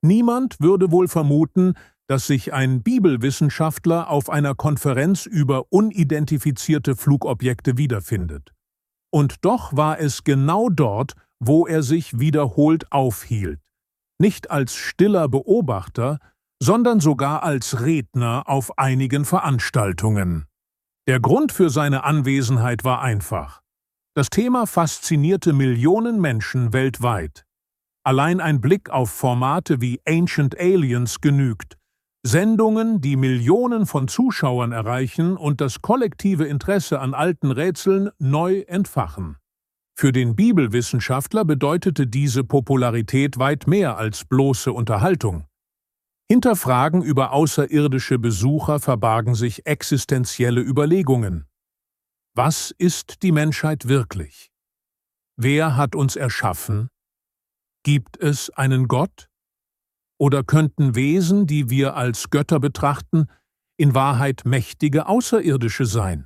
Niemand würde wohl vermuten, dass sich ein Bibelwissenschaftler auf einer Konferenz über unidentifizierte Flugobjekte wiederfindet. Und doch war es genau dort, wo er sich wiederholt aufhielt. Nicht als stiller Beobachter, sondern sogar als Redner auf einigen Veranstaltungen. Der Grund für seine Anwesenheit war einfach. Das Thema faszinierte Millionen Menschen weltweit. Allein ein Blick auf Formate wie Ancient Aliens genügt. Sendungen, die Millionen von Zuschauern erreichen und das kollektive Interesse an alten Rätseln neu entfachen. Für den Bibelwissenschaftler bedeutete diese Popularität weit mehr als bloße Unterhaltung. Hinter Fragen über außerirdische Besucher verbargen sich existenzielle Überlegungen. Was ist die Menschheit wirklich? Wer hat uns erschaffen? Gibt es einen Gott? Oder könnten Wesen, die wir als Götter betrachten, in Wahrheit mächtige Außerirdische sein?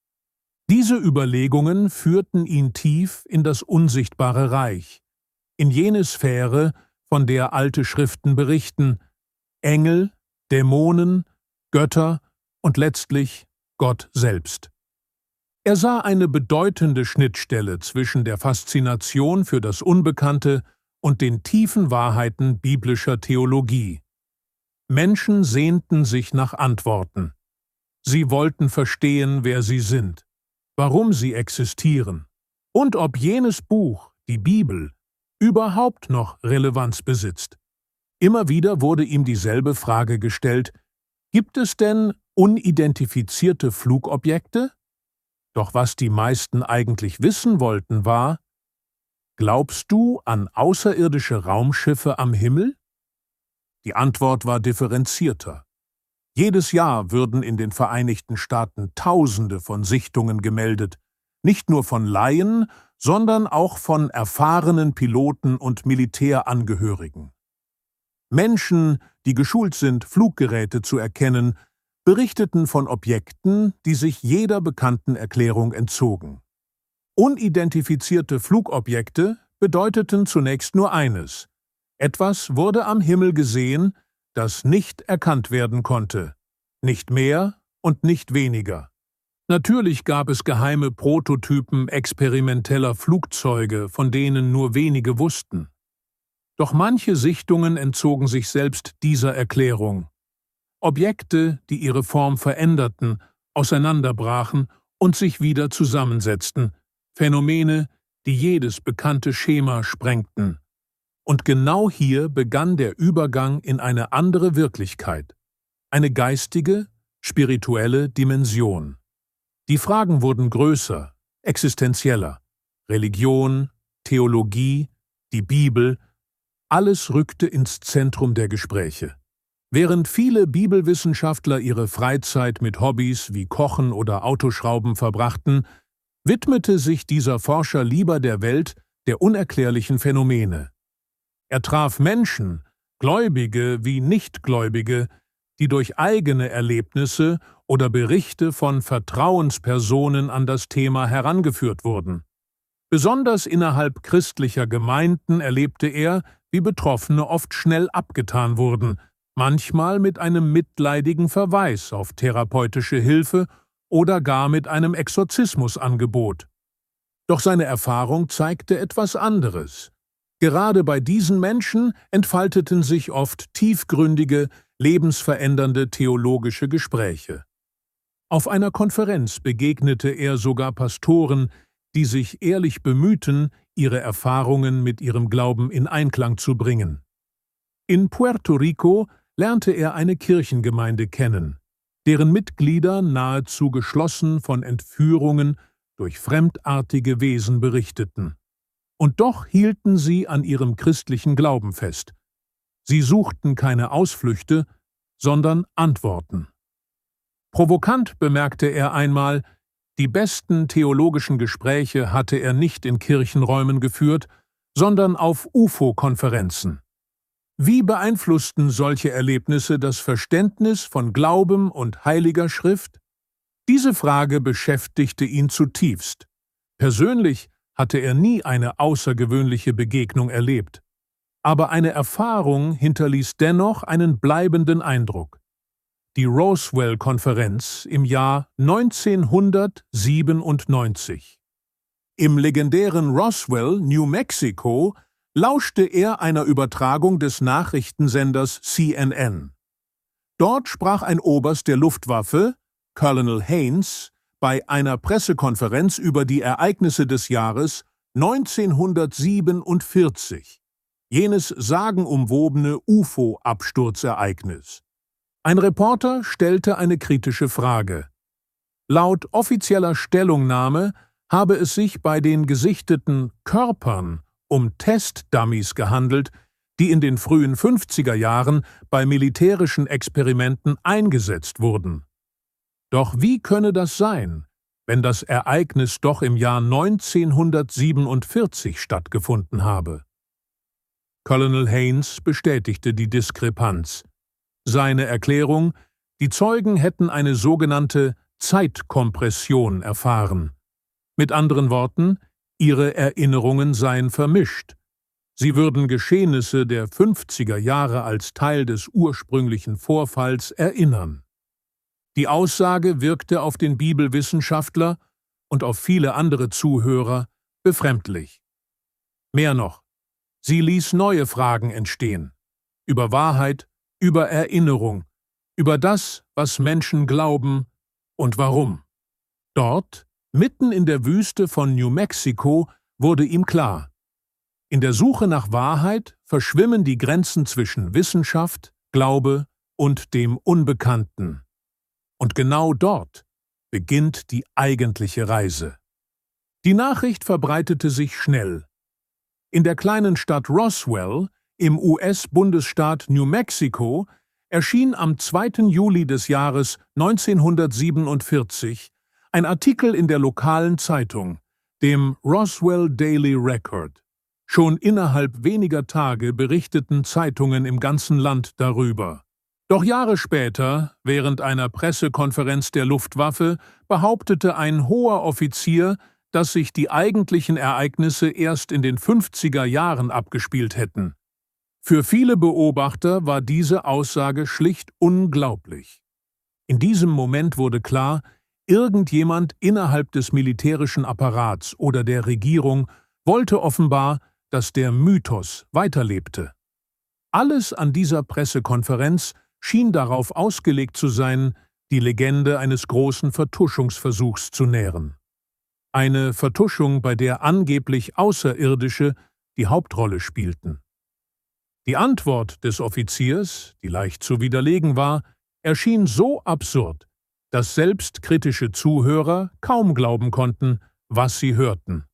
Diese Überlegungen führten ihn tief in das unsichtbare Reich, in jene Sphäre, von der alte Schriften berichten, Engel, Dämonen, Götter und letztlich Gott selbst. Er sah eine bedeutende Schnittstelle zwischen der Faszination für das Unbekannte und den tiefen Wahrheiten biblischer Theologie. Menschen sehnten sich nach Antworten. Sie wollten verstehen, wer sie sind, warum sie existieren und ob jenes Buch, die Bibel, überhaupt noch Relevanz besitzt. Immer wieder wurde ihm dieselbe Frage gestellt: Gibt es denn unidentifizierte Flugobjekte? Doch was die meisten eigentlich wissen wollten, war: Glaubst du an außerirdische Raumschiffe am Himmel? Die Antwort war differenzierter. Jedes Jahr würden in den Vereinigten Staaten Tausende von Sichtungen gemeldet, nicht nur von Laien, sondern auch von erfahrenen Piloten und Militärangehörigen. Menschen, die geschult sind, Fluggeräte zu erkennen, berichteten von Objekten, die sich jeder bekannten Erklärung entzogen. Unidentifizierte Flugobjekte bedeuteten zunächst nur eines: Etwas wurde am Himmel gesehen, das nicht erkannt werden konnte, nicht mehr und nicht weniger. Natürlich gab es geheime Prototypen experimenteller Flugzeuge, von denen nur wenige wussten. Doch manche Sichtungen entzogen sich selbst dieser Erklärung. Objekte, die ihre Form veränderten, auseinanderbrachen und sich wieder zusammensetzten, Phänomene, die jedes bekannte Schema sprengten. Und genau hier begann der Übergang in eine andere Wirklichkeit, eine geistige, spirituelle Dimension. Die Fragen wurden größer, existenzieller. Religion, Theologie, die Bibel, alles rückte ins Zentrum der Gespräche. Während viele Bibelwissenschaftler ihre Freizeit mit Hobbys wie Kochen oder Autoschrauben verbrachten, widmete sich dieser Forscher lieber der Welt der unerklärlichen Phänomene. Er traf Menschen, Gläubige wie Nichtgläubige, die durch eigene Erlebnisse oder Berichte von Vertrauenspersonen an das Thema herangeführt wurden. Besonders innerhalb christlicher Gemeinden erlebte er, wie Betroffene oft schnell abgetan wurden, manchmal mit einem mitleidigen Verweis auf therapeutische Hilfe oder gar mit einem Exorzismusangebot. Doch seine Erfahrung zeigte etwas anderes. Gerade bei diesen Menschen entfalteten sich oft tiefgründige, lebensverändernde theologische Gespräche. Auf einer Konferenz begegnete er sogar Pastoren, die sich ehrlich bemühten, ihre Erfahrungen mit ihrem Glauben in Einklang zu bringen. In Puerto Rico lernte er eine Kirchengemeinde kennen, deren Mitglieder nahezu geschlossen von Entführungen durch fremdartige Wesen berichteten. Und doch hielten sie an ihrem christlichen Glauben fest. Sie suchten keine Ausflüchte, sondern Antworten. Provokant bemerkte er einmal, die besten theologischen Gespräche hatte er nicht in Kirchenräumen geführt, sondern auf UFO-Konferenzen. Wie beeinflussten solche Erlebnisse das Verständnis von Glauben und Heiliger Schrift? Diese Frage beschäftigte ihn zutiefst. Persönlich hatte er nie eine außergewöhnliche Begegnung erlebt. aber eine Erfahrung hinterließ dennoch einen bleibenden Eindruck. Die Roswell-Konferenz im Jahr 1997. Im legendären Roswell, New Mexico, lauschte er einer Übertragung des Nachrichtensenders CNN. Dort sprach ein Oberst der Luftwaffe, Colonel Haynes, bei einer Pressekonferenz über die Ereignisse des Jahres 1947, jenes sagenumwobene UFO-Absturzereignis. Ein Reporter stellte eine kritische Frage. Laut offizieller Stellungnahme habe es sich bei den gesichteten Körpern um Testdummies gehandelt, die in den frühen 50er Jahren bei militärischen Experimenten eingesetzt wurden. Doch wie könne das sein, wenn das Ereignis doch im Jahr 1947 stattgefunden habe? Colonel Haynes bestätigte die Diskrepanz. Seine Erklärung: Die Zeugen hätten eine sogenannte Zeitkompression erfahren. Mit anderen Worten, ihre Erinnerungen seien vermischt. Sie würden Geschehnisse der 50er Jahre als Teil des ursprünglichen Vorfalls erinnern. Die Aussage wirkte auf den Bibelwissenschaftler und auf viele andere Zuhörer befremdlich. Mehr noch, sie ließ neue Fragen entstehen. Über Wahrheit, über Erinnerung, über das, was Menschen glauben und warum. Dort, mitten in der Wüste von New Mexico, wurde ihm klar: In der Suche nach Wahrheit verschwimmen die Grenzen zwischen Wissenschaft, Glaube und dem Unbekannten. Und genau dort beginnt die eigentliche Reise. Die Nachricht verbreitete sich schnell. In der kleinen Stadt Roswell im US-Bundesstaat New Mexico erschien am 2. Juli des Jahres 1947 ein Artikel in der lokalen Zeitung, dem Roswell Daily Record. Schon innerhalb weniger Tage berichteten Zeitungen im ganzen Land darüber. Doch Jahre später, während einer Pressekonferenz der Luftwaffe, behauptete ein hoher Offizier, dass sich die eigentlichen Ereignisse erst in den 50er Jahren abgespielt hätten. Für viele Beobachter war diese Aussage schlicht unglaublich. In diesem Moment wurde klar, irgendjemand innerhalb des militärischen Apparats oder der Regierung wollte offenbar, dass der Mythos weiterlebte. Alles an dieser Pressekonferenz schien darauf ausgelegt zu sein, die Legende eines großen Vertuschungsversuchs zu nähren. Eine Vertuschung, bei der angeblich Außerirdische die Hauptrolle spielten. Die Antwort des Offiziers, die leicht zu widerlegen war, erschien so absurd, dass selbst kritische Zuhörer kaum glauben konnten, was sie hörten.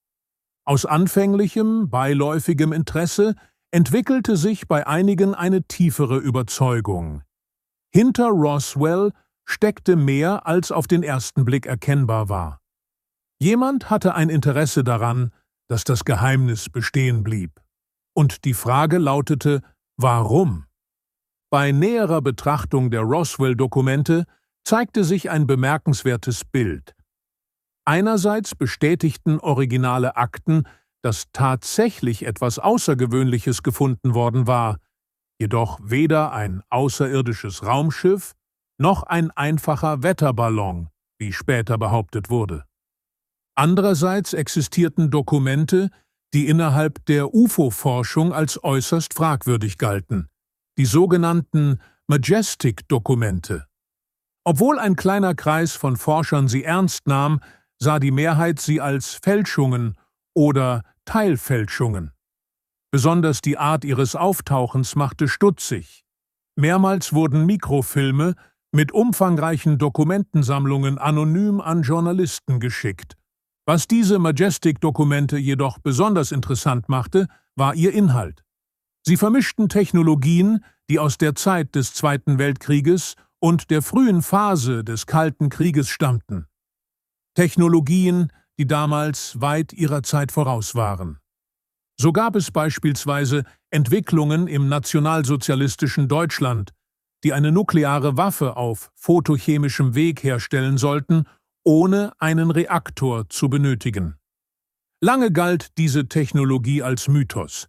Aus anfänglichem, beiläufigem Interesse entwickelte sich bei einigen eine tiefere Überzeugung. Hinter Roswell steckte mehr, als auf den ersten Blick erkennbar war. Jemand hatte ein Interesse daran, dass das Geheimnis bestehen blieb. Und die Frage lautete: Warum? Bei näherer Betrachtung der Roswell-Dokumente zeigte sich ein bemerkenswertes Bild. Einerseits bestätigten originale Akten, dass tatsächlich etwas Außergewöhnliches gefunden worden war, jedoch weder ein außerirdisches Raumschiff noch ein einfacher Wetterballon, wie später behauptet wurde. Andererseits existierten Dokumente, die innerhalb der UFO-Forschung als äußerst fragwürdig galten, die sogenannten Majestic-Dokumente. Obwohl ein kleiner Kreis von Forschern sie ernst nahm, sah die Mehrheit sie als Fälschungen oder Teilfälschungen. Besonders die Art ihres Auftauchens machte stutzig. Mehrmals wurden Mikrofilme mit umfangreichen Dokumentensammlungen anonym an Journalisten geschickt. Was diese Majestic-Dokumente jedoch besonders interessant machte, war ihr Inhalt. Sie vermischten Technologien, die aus der Zeit des Zweiten Weltkrieges und der frühen Phase des Kalten Krieges stammten. Technologien, die damals weit ihrer Zeit voraus waren. So gab es beispielsweise Entwicklungen im nationalsozialistischen Deutschland, die eine nukleare Waffe auf photochemischem Weg herstellen sollten, ohne einen Reaktor zu benötigen. Lange galt diese Technologie als Mythos.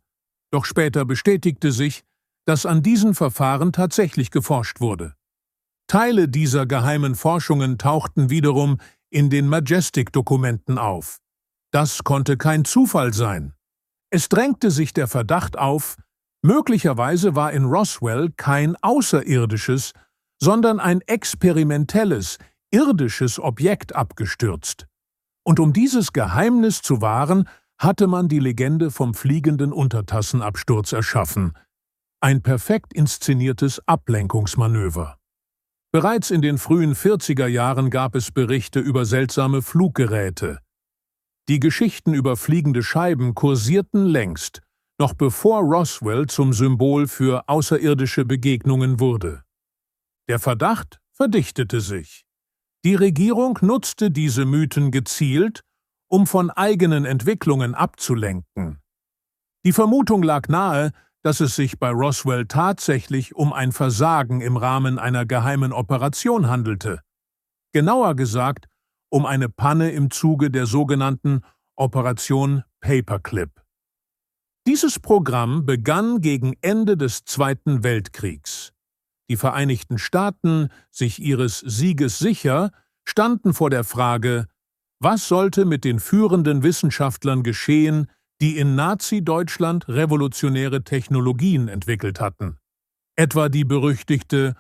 Doch später bestätigte sich, dass an diesen Verfahren tatsächlich geforscht wurde. Teile dieser geheimen Forschungen tauchten wiederum in den Majestic-Dokumenten auf. Das konnte kein Zufall sein. Es drängte sich der Verdacht auf, möglicherweise war in Roswell kein außerirdisches, sondern ein experimentelles, irdisches Objekt abgestürzt. Und um dieses Geheimnis zu wahren, hatte man die Legende vom fliegenden Untertassenabsturz erschaffen. Ein perfekt inszeniertes Ablenkungsmanöver. Bereits in den frühen 40er Jahren gab es Berichte über seltsame Fluggeräte. Die Geschichten über fliegende Scheiben kursierten längst, noch bevor Roswell zum Symbol für außerirdische Begegnungen wurde. Der Verdacht verdichtete sich. Die Regierung nutzte diese Mythen gezielt, um von eigenen Entwicklungen abzulenken. Die Vermutung lag nahe, dass es sich bei Roswell tatsächlich um ein Versagen im Rahmen einer geheimen Operation handelte. Genauer gesagt, um eine Panne im Zuge der sogenannten Operation Paperclip. Dieses Programm begann gegen Ende des Zweiten Weltkriegs. Die Vereinigten Staaten, sich ihres Sieges sicher, standen vor der Frage, was sollte mit den führenden Wissenschaftlern geschehen, die in Nazi-Deutschland revolutionäre Technologien entwickelt hatten. Etwa die berüchtigte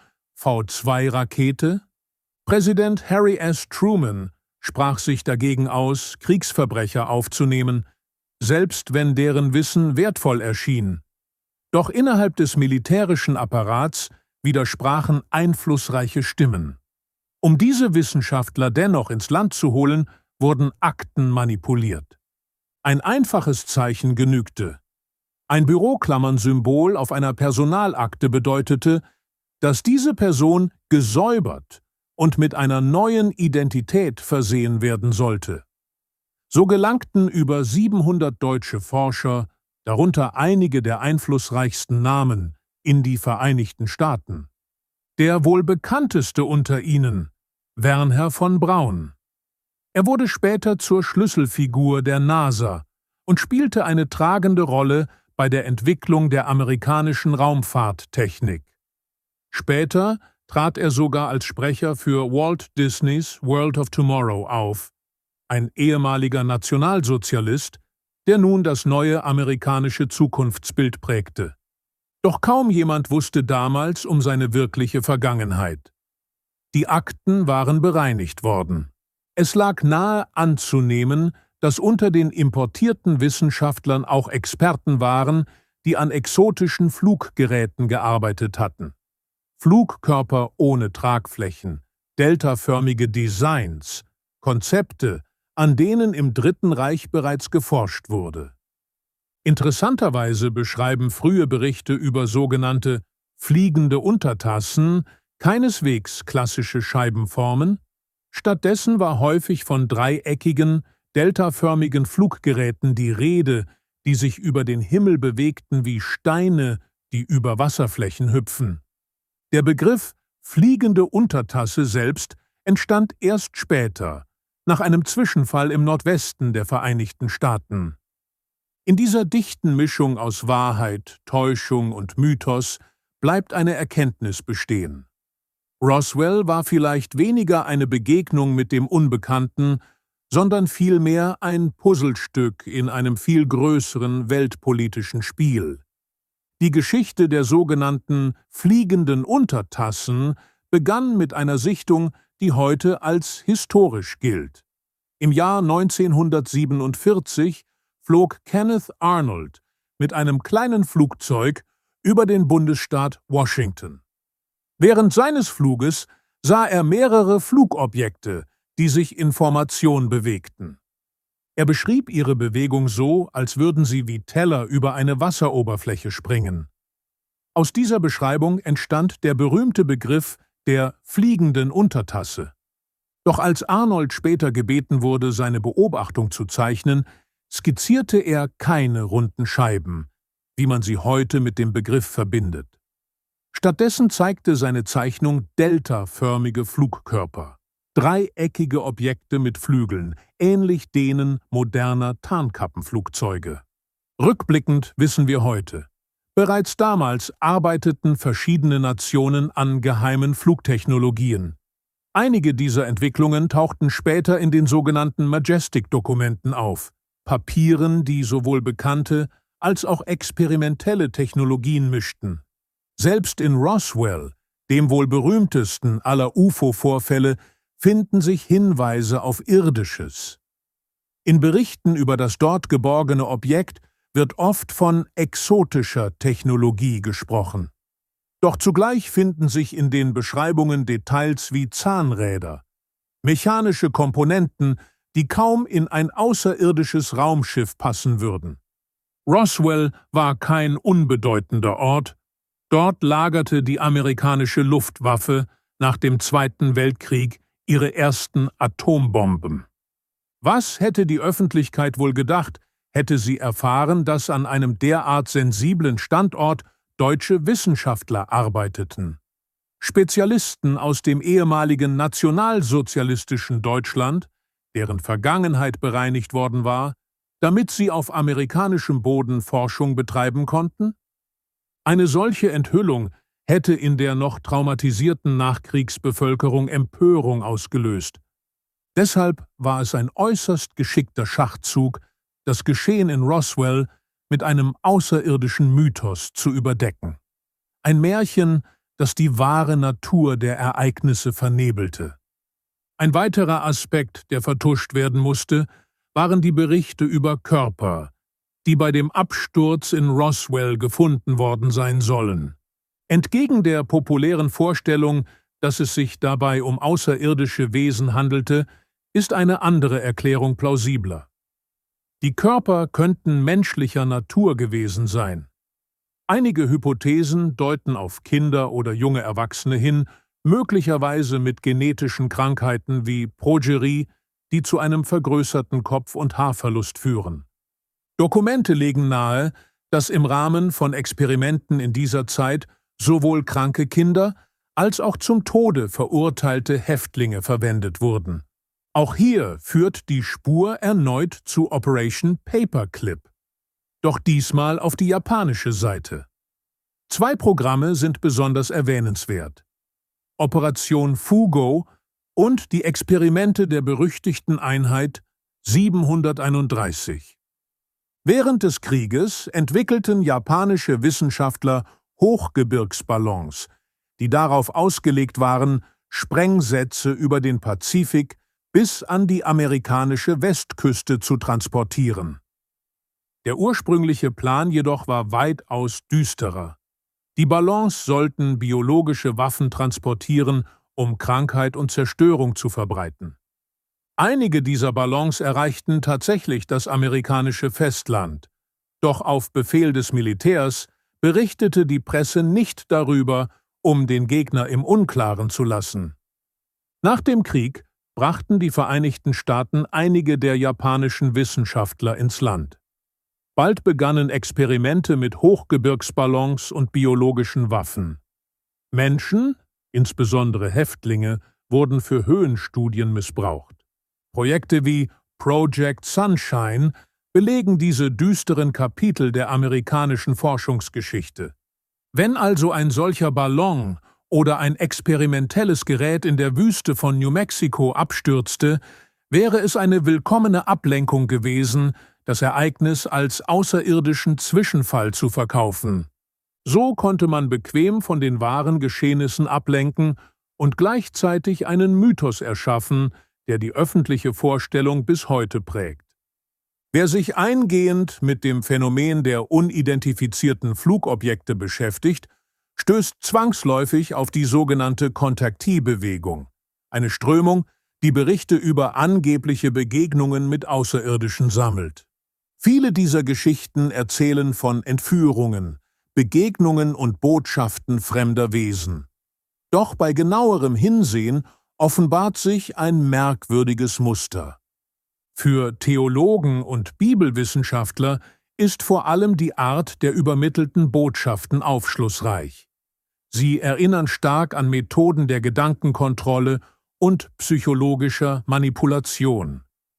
V2-Rakete? Präsident Harry S. Truman sprach sich dagegen aus, Kriegsverbrecher aufzunehmen, selbst wenn deren Wissen wertvoll erschien. Doch innerhalb des militärischen Apparats widersprachen einflussreiche Stimmen. Um diese Wissenschaftler dennoch ins Land zu holen, wurden Akten manipuliert. Ein einfaches Zeichen genügte. Ein Büroklammern-Symbol auf einer Personalakte bedeutete, dass diese Person gesäubert und mit einer neuen Identität versehen werden sollte. So gelangten über 700 deutsche Forscher, darunter einige der einflussreichsten Namen, in die Vereinigten Staaten. Der wohl bekannteste unter ihnen, Wernher von Braun. Er wurde später zur Schlüsselfigur der NASA und spielte eine tragende Rolle bei der Entwicklung der amerikanischen Raumfahrttechnik. Später trat er sogar als Sprecher für Walt Disneys World of Tomorrow auf, ein ehemaliger Nationalsozialist, der nun das neue amerikanische Zukunftsbild prägte. Doch kaum jemand wusste damals um seine wirkliche Vergangenheit. Die Akten waren bereinigt worden. Es lag nahe anzunehmen, dass unter den importierten Wissenschaftlern auch Experten waren, die an exotischen Fluggeräten gearbeitet hatten. Flugkörper ohne Tragflächen, deltaförmige Designs, Konzepte, an denen im Dritten Reich bereits geforscht wurde. Interessanterweise beschreiben frühe Berichte über sogenannte fliegende Untertassen keineswegs klassische Scheibenformen. Stattdessen war häufig von dreieckigen, deltaförmigen Fluggeräten die Rede, die sich über den Himmel bewegten wie Steine, die über Wasserflächen hüpfen. Der Begriff fliegende Untertasse selbst entstand erst später, nach einem Zwischenfall im Nordwesten der Vereinigten Staaten. In dieser dichten Mischung aus Wahrheit, Täuschung und Mythos bleibt eine Erkenntnis bestehen. Roswell war vielleicht weniger eine Begegnung mit dem Unbekannten, sondern vielmehr ein Puzzlestück in einem viel größeren weltpolitischen Spiel. Die Geschichte der sogenannten fliegenden Untertassen begann mit einer Sichtung, die heute als historisch gilt. Im Jahr 1947 flog Kenneth Arnold mit einem kleinen Flugzeug über den Bundesstaat Washington. Während seines Fluges sah er mehrere Flugobjekte, die sich in Formation bewegten. Er beschrieb ihre Bewegung so, als würden sie wie Teller über eine Wasseroberfläche springen. Aus dieser Beschreibung entstand der berühmte Begriff der fliegenden Untertasse. Doch als Arnold später gebeten wurde, seine Beobachtung zu zeichnen, skizzierte er keine runden Scheiben, wie man sie heute mit dem Begriff verbindet. Stattdessen zeigte seine Zeichnung deltaförmige Flugkörper, dreieckige Objekte mit Flügeln, ähnlich denen moderner Tarnkappenflugzeuge. Rückblickend wissen wir heute: Bereits damals arbeiteten verschiedene Nationen an geheimen Flugtechnologien. Einige dieser Entwicklungen tauchten später in den sogenannten Majestic-Dokumenten auf, Papieren, die sowohl bekannte als auch experimentelle Technologien mischten. Selbst in Roswell, dem wohl berühmtesten aller UFO-Vorfälle, finden sich Hinweise auf Irdisches. In Berichten über das dort geborgene Objekt wird oft von exotischer Technologie gesprochen. Doch zugleich finden sich in den Beschreibungen Details wie Zahnräder, mechanische Komponenten, die kaum in ein außerirdisches Raumschiff passen würden. Roswell war kein unbedeutender Ort. Dort lagerte die amerikanische Luftwaffe nach dem Zweiten Weltkrieg ihre ersten Atombomben. Was hätte die Öffentlichkeit wohl gedacht, hätte sie erfahren, dass an einem derart sensiblen Standort deutsche Wissenschaftler arbeiteten? Spezialisten aus dem ehemaligen nationalsozialistischen Deutschland, deren Vergangenheit bereinigt worden war, damit sie auf amerikanischem Boden Forschung betreiben konnten? Eine solche Enthüllung hätte in der noch traumatisierten Nachkriegsbevölkerung Empörung ausgelöst. Deshalb war es ein äußerst geschickter Schachzug, das Geschehen in Roswell mit einem außerirdischen Mythos zu überdecken. Ein Märchen, das die wahre Natur der Ereignisse vernebelte. Ein weiterer Aspekt, der vertuscht werden musste, waren die Berichte über Körper, die bei dem Absturz in Roswell gefunden worden sein sollen. Entgegen der populären Vorstellung, dass es sich dabei um außerirdische Wesen handelte, ist eine andere Erklärung plausibler. Die Körper könnten menschlicher Natur gewesen sein. Einige Hypothesen deuten auf Kinder oder junge Erwachsene hin, möglicherweise mit genetischen Krankheiten wie Progerie, die zu einem vergrößerten Kopf- und Haarverlust führen. Dokumente legen nahe, dass im Rahmen von Experimenten in dieser Zeit sowohl kranke Kinder als auch zum Tode verurteilte Häftlinge verwendet wurden. Auch hier führt die Spur erneut zu Operation Paperclip, doch diesmal auf die japanische Seite. 2 Programme sind besonders erwähnenswert: Operation Fugo und die Experimente der berüchtigten Einheit 731. Während des Krieges entwickelten japanische Wissenschaftler Hochgebirgsballons, die darauf ausgelegt waren, Sprengsätze über den Pazifik bis an die amerikanische Westküste zu transportieren. Der ursprüngliche Plan jedoch war weitaus düsterer. Die Ballons sollten biologische Waffen transportieren, um Krankheit und Zerstörung zu verbreiten. Einige dieser Ballons erreichten tatsächlich das amerikanische Festland, doch auf Befehl des Militärs berichtete die Presse nicht darüber, um den Gegner im Unklaren zu lassen. Nach dem Krieg brachten die Vereinigten Staaten einige der japanischen Wissenschaftler ins Land. Bald begannen Experimente mit Hochgebirgsballons und biologischen Waffen. Menschen, insbesondere Häftlinge, wurden für Höhenstudien missbraucht. Projekte wie Project Sunshine belegen diese düsteren Kapitel der amerikanischen Forschungsgeschichte. Wenn also ein solcher Ballon oder ein experimentelles Gerät in der Wüste von New Mexico abstürzte, wäre es eine willkommene Ablenkung gewesen, das Ereignis als außerirdischen Zwischenfall zu verkaufen. So konnte man bequem von den wahren Geschehnissen ablenken und gleichzeitig einen Mythos erschaffen, der die öffentliche Vorstellung bis heute prägt. Wer sich eingehend mit dem Phänomen der unidentifizierten Flugobjekte beschäftigt, stößt zwangsläufig auf die sogenannte Kontaktiebewegung, eine Strömung, die Berichte über angebliche Begegnungen mit Außerirdischen sammelt. Viele dieser Geschichten erzählen von Entführungen, Begegnungen und Botschaften fremder Wesen. Doch bei genauerem Hinsehen offenbart sich ein merkwürdiges Muster. Für Theologen und Bibelwissenschaftler ist vor allem die Art der übermittelten Botschaften aufschlussreich. Sie erinnern stark an Methoden der Gedankenkontrolle und psychologischer Manipulation.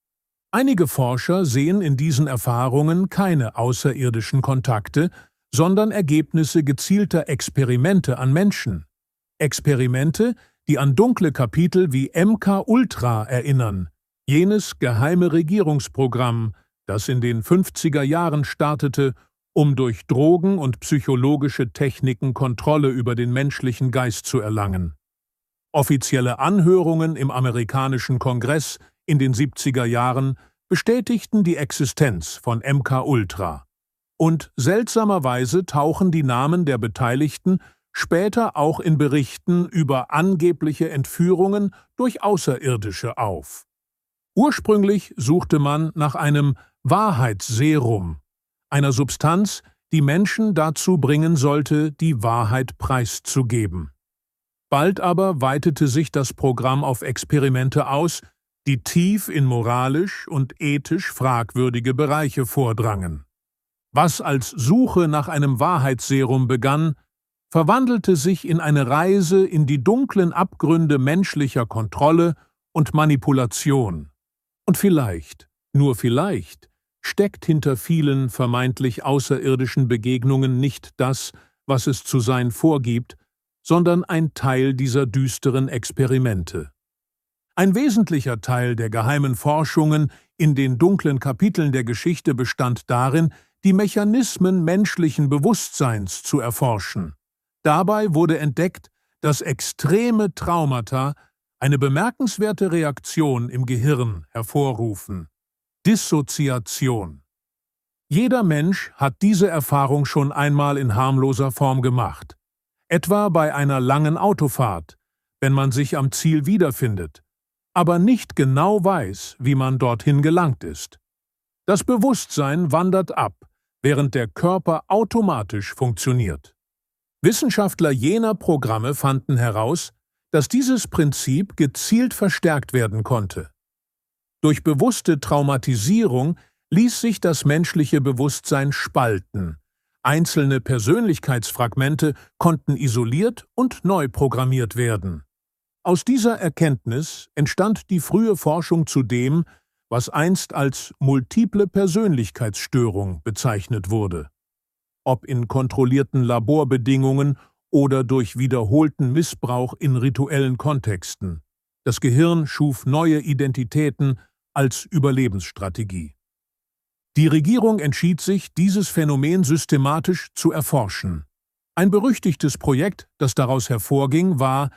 Einige Forscher sehen in diesen Erfahrungen keine außerirdischen Kontakte, sondern Ergebnisse gezielter Experimente an Menschen. Experimente, die an dunkle Kapitel wie MK-Ultra erinnern, jenes geheime Regierungsprogramm, das in den 50er Jahren startete, um durch Drogen und psychologische Techniken Kontrolle über den menschlichen Geist zu erlangen. Offizielle Anhörungen im amerikanischen Kongress in den 70er Jahren bestätigten die Existenz von MK-Ultra. Und seltsamerweise tauchen die Namen der Beteiligten später auch in Berichten über angebliche Entführungen durch Außerirdische auf. Ursprünglich suchte man nach einem Wahrheitsserum, einer Substanz, die Menschen dazu bringen sollte, die Wahrheit preiszugeben. Bald aber weitete sich das Programm auf Experimente aus, die tief in moralisch und ethisch fragwürdige Bereiche vordrangen. Was als Suche nach einem Wahrheitsserum begann, verwandelte sich in eine Reise in die dunklen Abgründe menschlicher Kontrolle und Manipulation. Und vielleicht, nur vielleicht, steckt hinter vielen vermeintlich außerirdischen Begegnungen nicht das, was es zu sein vorgibt, sondern ein Teil dieser düsteren Experimente. Ein wesentlicher Teil der geheimen Forschungen in den dunklen Kapiteln der Geschichte bestand darin, die Mechanismen menschlichen Bewusstseins zu erforschen. Dabei wurde entdeckt, dass extreme Traumata eine bemerkenswerte Reaktion im Gehirn hervorrufen: Dissoziation. Jeder Mensch hat diese Erfahrung schon einmal in harmloser Form gemacht. Etwa bei einer langen Autofahrt, wenn man sich am Ziel wiederfindet, aber nicht genau weiß, wie man dorthin gelangt ist. Das Bewusstsein wandert ab, während der Körper automatisch funktioniert. Wissenschaftler jener Programme fanden heraus, dass dieses Prinzip gezielt verstärkt werden konnte. Durch bewusste Traumatisierung ließ sich das menschliche Bewusstsein spalten. Einzelne Persönlichkeitsfragmente konnten isoliert und neu programmiert werden. Aus dieser Erkenntnis entstand die frühe Forschung zu dem, was einst als multiple Persönlichkeitsstörung bezeichnet wurde. Ob in kontrollierten Laborbedingungen oder durch wiederholten Missbrauch in rituellen Kontexten. Das Gehirn schuf neue Identitäten als Überlebensstrategie. Die Regierung entschied sich, dieses Phänomen systematisch zu erforschen. Ein berüchtigtes Projekt, das daraus hervorging, war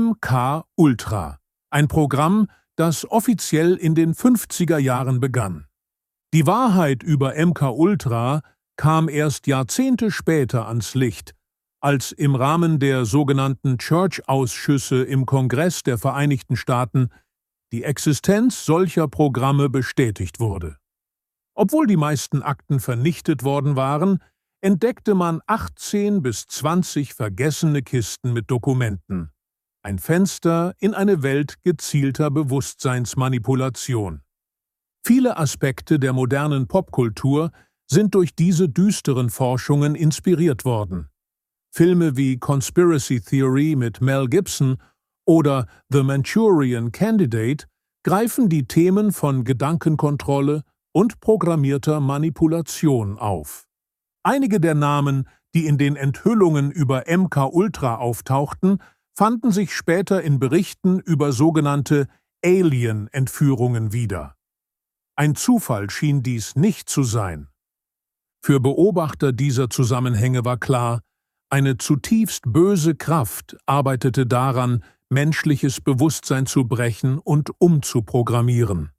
MK-Ultra, ein Programm, das offiziell in den 50er Jahren begann. Die Wahrheit über MK-Ultra kam erst Jahrzehnte später ans Licht, als im Rahmen der sogenannten Church-Ausschüsse im Kongress der Vereinigten Staaten die Existenz solcher Programme bestätigt wurde. Obwohl die meisten Akten vernichtet worden waren, entdeckte man 18 bis 20 vergessene Kisten mit Dokumenten. Ein Fenster in eine Welt gezielter Bewusstseinsmanipulation. Viele Aspekte der modernen Popkultur sind durch diese düsteren Forschungen inspiriert worden. Filme wie Conspiracy Theory mit Mel Gibson oder The Manchurian Candidate greifen die Themen von Gedankenkontrolle und programmierter Manipulation auf. Einige der Namen, die in den Enthüllungen über MK-Ultra auftauchten, fanden sich später in Berichten über sogenannte Alien-Entführungen wieder. Ein Zufall schien dies nicht zu sein. Für Beobachter dieser Zusammenhänge war klar, eine zutiefst böse Kraft arbeitete daran, menschliches Bewusstsein zu brechen und umzuprogrammieren.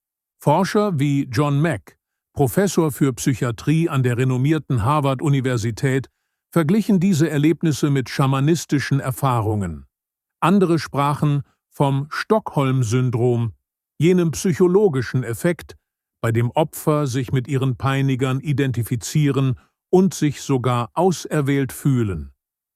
Forscher wie John Mack, Professor für Psychiatrie an der renommierten Harvard-Universität, verglichen diese Erlebnisse mit schamanistischen Erfahrungen. Andere sprachen vom Stockholm-Syndrom, jenem psychologischen Effekt, bei dem Opfer sich mit ihren Peinigern identifizieren und sich sogar auserwählt fühlen.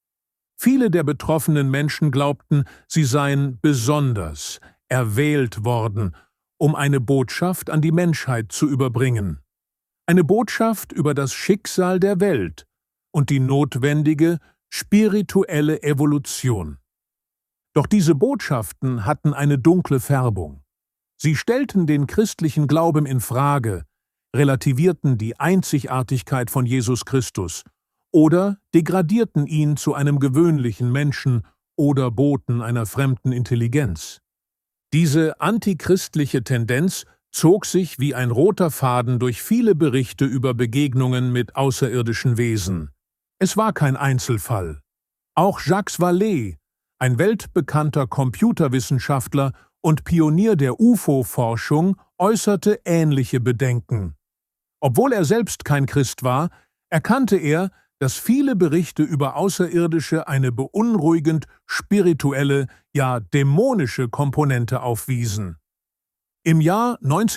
Viele der betroffenen Menschen glaubten, sie seien besonders erwählt worden, um eine Botschaft an die Menschheit zu überbringen. Eine Botschaft über das Schicksal der Welt und die notwendige spirituelle Evolution. Doch diese Botschaften hatten eine dunkle Färbung. Sie stellten den christlichen Glauben in Frage, relativierten die Einzigartigkeit von Jesus Christus oder degradierten ihn zu einem gewöhnlichen Menschen oder Boten einer fremden Intelligenz. Diese antichristliche Tendenz zog sich wie ein roter Faden durch viele Berichte über Begegnungen mit außerirdischen Wesen. Es war kein Einzelfall. Auch Jacques Vallée, ein weltbekannter Computerwissenschaftler und Pionier der UFO-Forschung, äußerte ähnliche Bedenken. Obwohl er selbst kein Christ war, erkannte er, dass viele Berichte über Außerirdische eine beunruhigend spirituelle, ja dämonische Komponente aufwiesen. Im Jahr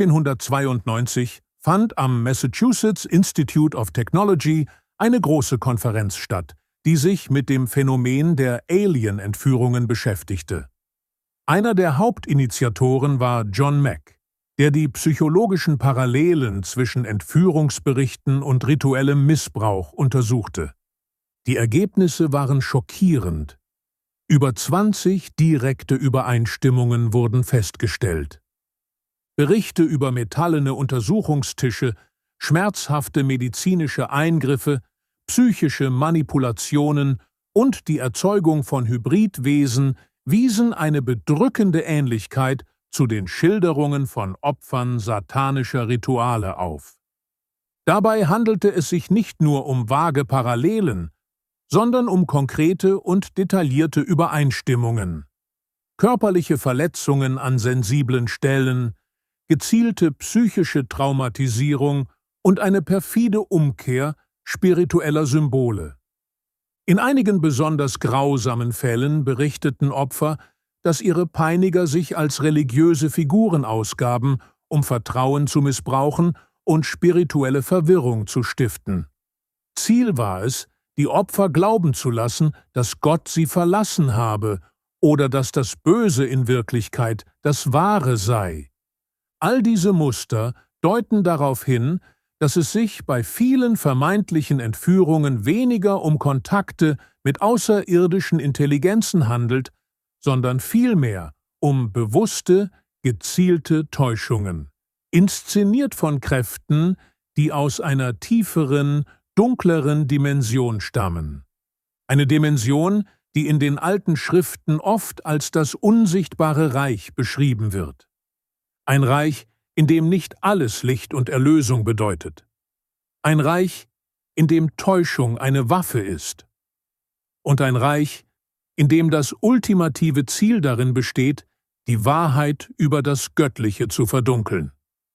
1992 fand am Massachusetts Institute of Technology eine große Konferenz statt, die sich mit dem Phänomen der Alien-Entführungen beschäftigte. Einer der Hauptinitiatoren war John Mack, der die psychologischen Parallelen zwischen Entführungsberichten und rituellem Missbrauch untersuchte. Die Ergebnisse waren schockierend. Über 20 direkte Übereinstimmungen wurden festgestellt. Berichte über metallene Untersuchungstische, schmerzhafte medizinische Eingriffe, psychische Manipulationen und die Erzeugung von Hybridwesen wiesen eine bedrückende Ähnlichkeit zu den Schilderungen von Opfern satanischer Rituale auf. Dabei handelte es sich nicht nur um vage Parallelen, sondern um konkrete und detaillierte Übereinstimmungen. Körperliche Verletzungen an sensiblen Stellen, gezielte psychische Traumatisierung und eine perfide Umkehr spiritueller Symbole. In einigen besonders grausamen Fällen berichteten Opfer, dass ihre Peiniger sich als religiöse Figuren ausgaben, um Vertrauen zu missbrauchen und spirituelle Verwirrung zu stiften. Ziel war es, die Opfer glauben zu lassen, dass Gott sie verlassen habe oder dass das Böse in Wirklichkeit das Wahre sei. All diese Muster deuten darauf hin, dass es sich bei vielen vermeintlichen Entführungen weniger um Kontakte mit außerirdischen Intelligenzen handelt, sondern vielmehr um bewusste, gezielte Täuschungen, inszeniert von Kräften, die aus einer tieferen, dunkleren Dimension stammen. Eine Dimension, die in den alten Schriften oft als das unsichtbare Reich beschrieben wird. Ein Reich, in dem nicht alles Licht und Erlösung bedeutet. Ein Reich, in dem Täuschung eine Waffe ist. Und ein Reich, in dem das ultimative Ziel darin besteht, die Wahrheit über das Göttliche zu verdunkeln.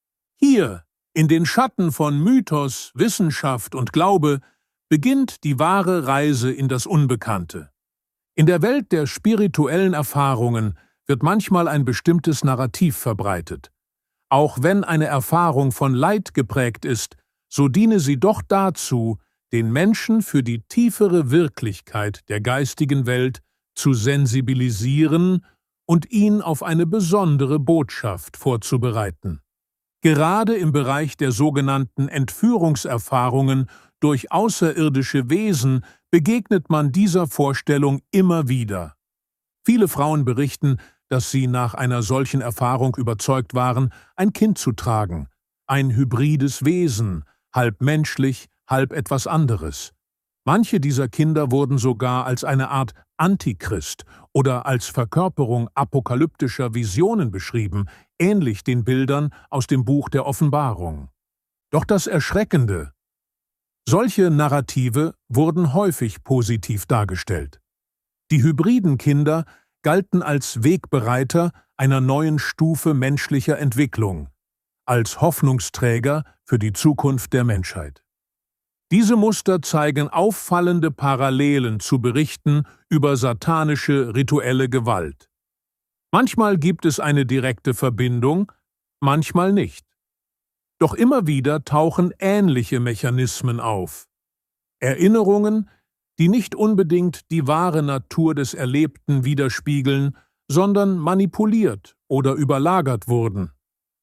Hier, in den Schatten von Mythos, Wissenschaft und Glaube, beginnt die wahre Reise in das Unbekannte. In der Welt der spirituellen Erfahrungen wird manchmal ein bestimmtes Narrativ verbreitet. Auch wenn eine Erfahrung von Leid geprägt ist, so diene sie doch dazu, den Menschen für die tiefere Wirklichkeit der geistigen Welt zu sensibilisieren und ihn auf eine besondere Botschaft vorzubereiten. Gerade im Bereich der sogenannten Entführungserfahrungen durch außerirdische Wesen begegnet man dieser Vorstellung immer wieder. Viele Frauen berichten, dass sie nach einer solchen Erfahrung überzeugt waren, ein Kind zu tragen, ein hybrides Wesen, halb menschlich, halb etwas anderes. Manche dieser Kinder wurden sogar als eine Art Antichrist oder als Verkörperung apokalyptischer Visionen beschrieben, ähnlich den Bildern aus dem Buch der Offenbarung. Doch das Erschreckende: Solche Narrative wurden häufig positiv dargestellt. Die hybriden Kinder galten als Wegbereiter einer neuen Stufe menschlicher Entwicklung, als Hoffnungsträger für die Zukunft der Menschheit. Diese Muster zeigen auffallende Parallelen zu Berichten über satanische rituelle Gewalt. Manchmal gibt es eine direkte Verbindung, manchmal nicht. Doch immer wieder tauchen ähnliche Mechanismen auf. Erinnerungen, die nicht unbedingt die wahre Natur des Erlebten widerspiegeln, sondern manipuliert oder überlagert wurden.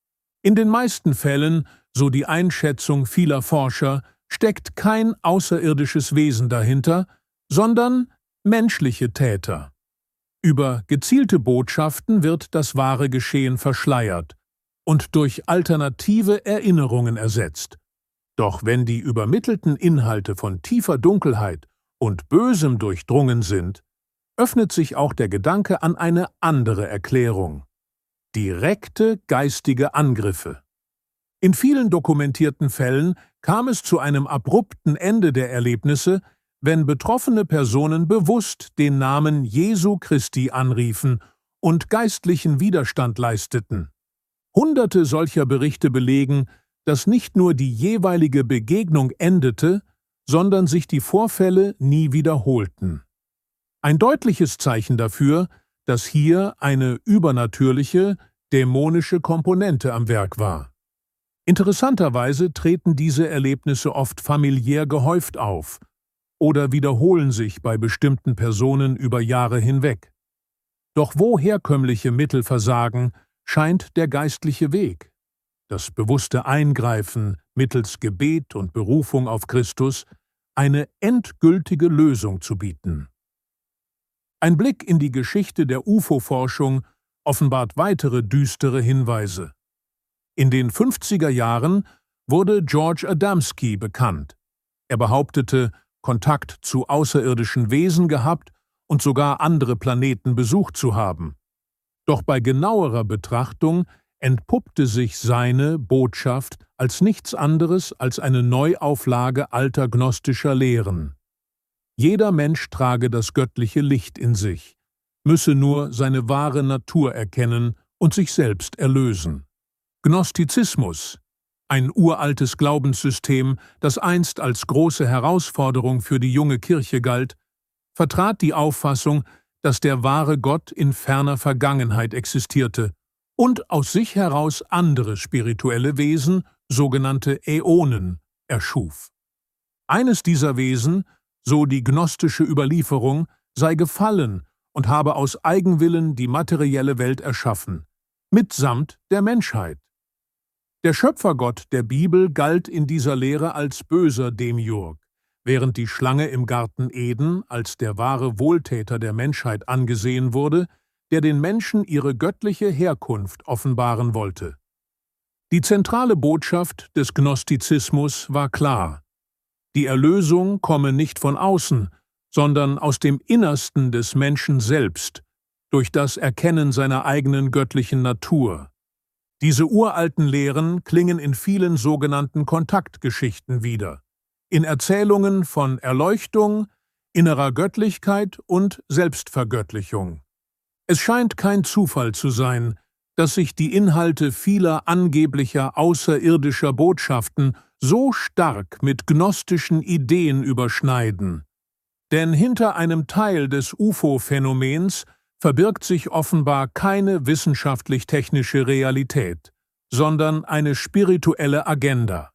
In den meisten Fällen, so die Einschätzung vieler Forscher, steckt kein außerirdisches Wesen dahinter, sondern menschliche Täter. Über gezielte Botschaften wird das wahre Geschehen verschleiert, und durch alternative Erinnerungen ersetzt. Doch wenn die übermittelten Inhalte von tiefer Dunkelheit und Bösem durchdrungen sind, öffnet sich auch der Gedanke an eine andere Erklärung: direkte geistige Angriffe. In vielen dokumentierten Fällen kam es zu einem abrupten Ende der Erlebnisse, wenn betroffene Personen bewusst den Namen Jesu Christi anriefen und geistlichen Widerstand leisteten. Hunderte solcher Berichte belegen, dass nicht nur die jeweilige Begegnung endete, sondern sich die Vorfälle nie wiederholten. Ein deutliches Zeichen dafür, dass hier eine übernatürliche, dämonische Komponente am Werk war. Interessanterweise treten diese Erlebnisse oft familiär gehäuft auf oder wiederholen sich bei bestimmten Personen über Jahre hinweg. Doch wo herkömmliche Mittel versagen, scheint der geistliche Weg, das bewusste Eingreifen mittels Gebet und Berufung auf Christus, eine endgültige Lösung zu bieten. Ein Blick in die Geschichte der UFO-Forschung offenbart weitere düstere Hinweise. In den 50er Jahren wurde George Adamski bekannt. Er behauptete, Kontakt zu außerirdischen Wesen gehabt und sogar andere Planeten besucht zu haben. Doch bei genauerer Betrachtung entpuppte sich seine Botschaft als nichts anderes als eine Neuauflage alter gnostischer Lehren. Jeder Mensch trage das göttliche Licht in sich, müsse nur seine wahre Natur erkennen und sich selbst erlösen. Gnostizismus, ein uraltes Glaubenssystem, das einst als große Herausforderung für die junge Kirche galt, vertrat die Auffassung, dass der wahre Gott in ferner Vergangenheit existierte und aus sich heraus andere spirituelle Wesen, sogenannte Äonen, erschuf. Eines dieser Wesen, so die gnostische Überlieferung, sei gefallen und habe aus Eigenwillen die materielle Welt erschaffen, mitsamt der Menschheit. Der Schöpfergott der Bibel galt in dieser Lehre als böser Demiurg, während die Schlange im Garten Eden als der wahre Wohltäter der Menschheit angesehen wurde, der den Menschen ihre göttliche Herkunft offenbaren wollte. Die zentrale Botschaft des Gnostizismus war klar: Die Erlösung komme nicht von außen, sondern aus dem Innersten des Menschen selbst, durch das Erkennen seiner eigenen göttlichen Natur. Diese uralten Lehren klingen in vielen sogenannten Kontaktgeschichten wieder, in Erzählungen von Erleuchtung, innerer Göttlichkeit und Selbstvergöttlichung. Es scheint kein Zufall zu sein, dass sich die Inhalte vieler angeblicher außerirdischer Botschaften so stark mit gnostischen Ideen überschneiden. Denn hinter einem Teil des UFO-Phänomens verbirgt sich offenbar keine wissenschaftlich-technische Realität, sondern eine spirituelle Agenda.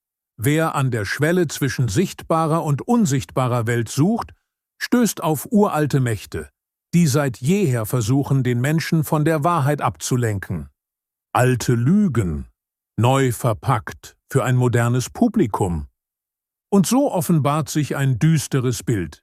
Wer an der Schwelle zwischen sichtbarer und unsichtbarer Welt sucht, stößt auf uralte Mächte, die seit jeher versuchen, den Menschen von der Wahrheit abzulenken. Alte Lügen, neu verpackt für ein modernes Publikum. Und so offenbart sich ein düsteres Bild.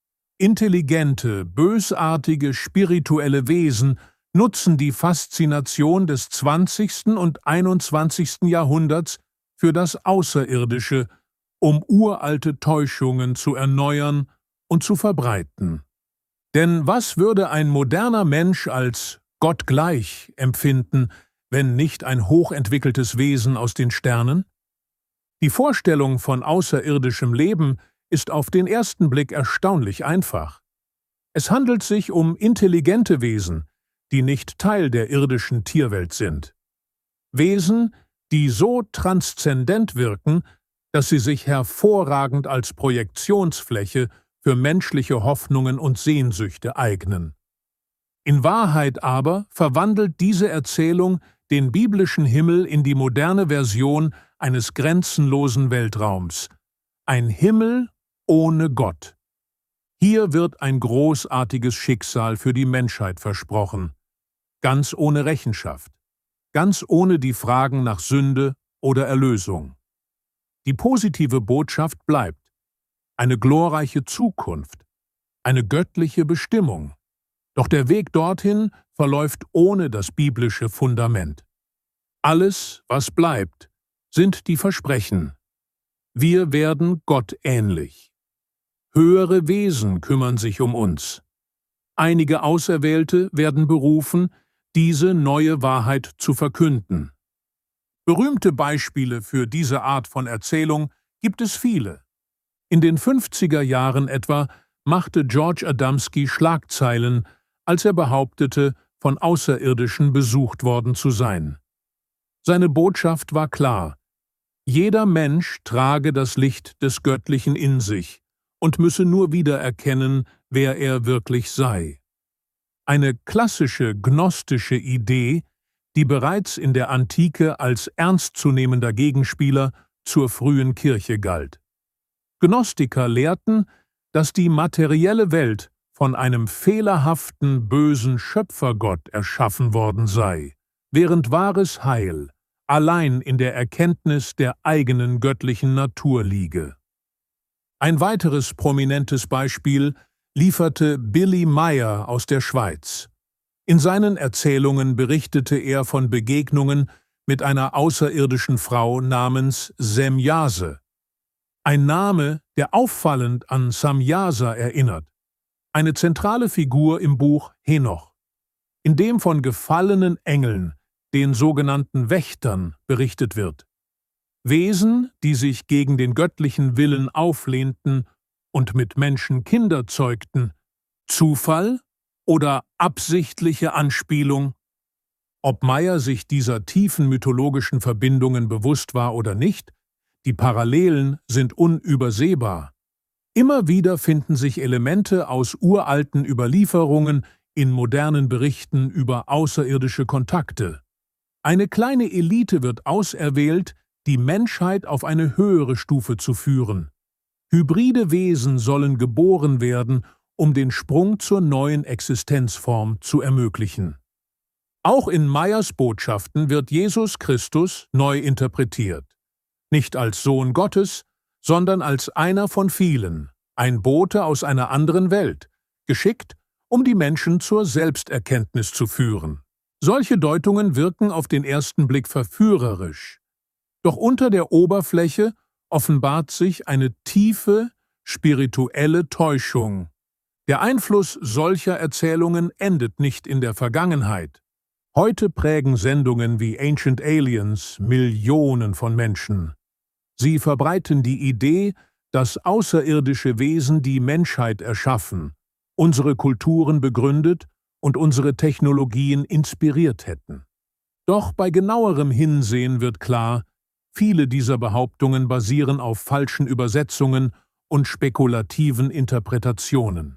Intelligente, bösartige, spirituelle Wesen nutzen die Faszination des 20. und 21. Jahrhunderts für das Außerirdische, um uralte Täuschungen zu erneuern und zu verbreiten. Denn was würde ein moderner Mensch als gottgleich empfinden, wenn nicht ein hochentwickeltes Wesen aus den Sternen? Die Vorstellung von außerirdischem Leben ist auf den ersten Blick erstaunlich einfach. Es handelt sich um intelligente Wesen, die nicht Teil der irdischen Tierwelt sind. Wesen, die so transzendent wirken, dass sie sich hervorragend als Projektionsfläche für menschliche Hoffnungen und Sehnsüchte eignen. In Wahrheit aber verwandelt diese Erzählung den biblischen Himmel in die moderne Version eines grenzenlosen Weltraums. Ein Himmel ohne Gott. Hier wird ein großartiges Schicksal für die Menschheit versprochen, ganz ohne Rechenschaft, ganz ohne die Fragen nach Sünde oder Erlösung. Die positive Botschaft bleibt: eine glorreiche Zukunft, eine göttliche Bestimmung. Doch der Weg dorthin verläuft ohne das biblische Fundament. Alles, was bleibt, sind die Versprechen. Wir werden Gott ähnlich. Höhere Wesen kümmern sich um uns. Einige Auserwählte werden berufen, diese neue Wahrheit zu verkünden. Berühmte Beispiele für diese Art von Erzählung gibt es viele. In den 50er Jahren etwa machte George Adamski Schlagzeilen, als er behauptete, von Außerirdischen besucht worden zu sein. Seine Botschaft war klar: Jeder Mensch trage das Licht des Göttlichen in sich und müsse nur wiedererkennen, wer er wirklich sei. Eine klassische gnostische Idee, die bereits in der Antike als ernstzunehmender Gegenspieler zur frühen Kirche galt. Gnostiker lehrten, dass die materielle Welt von einem fehlerhaften, bösen Schöpfergott erschaffen worden sei, während wahres Heil allein in der Erkenntnis der eigenen göttlichen Natur liege. Ein weiteres prominentes Beispiel lieferte Billy Meier aus der Schweiz. In seinen Erzählungen berichtete er von Begegnungen mit einer außerirdischen Frau namens Semjase. Ein Name, der auffallend an Samjasa erinnert. Eine zentrale Figur im Buch Henoch, in dem von gefallenen Engeln, den sogenannten Wächtern, berichtet wird. Wesen, die sich gegen den göttlichen Willen auflehnten und mit Menschen Kinder zeugten. Zufall oder absichtliche Anspielung? Ob Meier sich dieser tiefen mythologischen Verbindungen bewusst war oder nicht, die Parallelen sind unübersehbar. Immer wieder finden sich Elemente aus uralten Überlieferungen in modernen Berichten über außerirdische Kontakte. Eine kleine Elite wird auserwählt, die Menschheit auf eine höhere Stufe zu führen. Hybride Wesen sollen geboren werden, um den Sprung zur neuen Existenzform zu ermöglichen. Auch in Meiers Botschaften wird Jesus Christus neu interpretiert. Nicht als Sohn Gottes, sondern als einer von vielen, ein Bote aus einer anderen Welt, geschickt, um die Menschen zur Selbsterkenntnis zu führen. Solche Deutungen wirken auf den ersten Blick verführerisch. Doch unter der Oberfläche offenbart sich eine tiefe, spirituelle Täuschung. Der Einfluss solcher Erzählungen endet nicht in der Vergangenheit. Heute prägen Sendungen wie Ancient Aliens Millionen von Menschen. Sie verbreiten die Idee, dass außerirdische Wesen die Menschheit erschaffen, unsere Kulturen begründet und unsere Technologien inspiriert hätten. Doch bei genauerem Hinsehen wird klar, viele dieser Behauptungen basieren auf falschen Übersetzungen und spekulativen Interpretationen.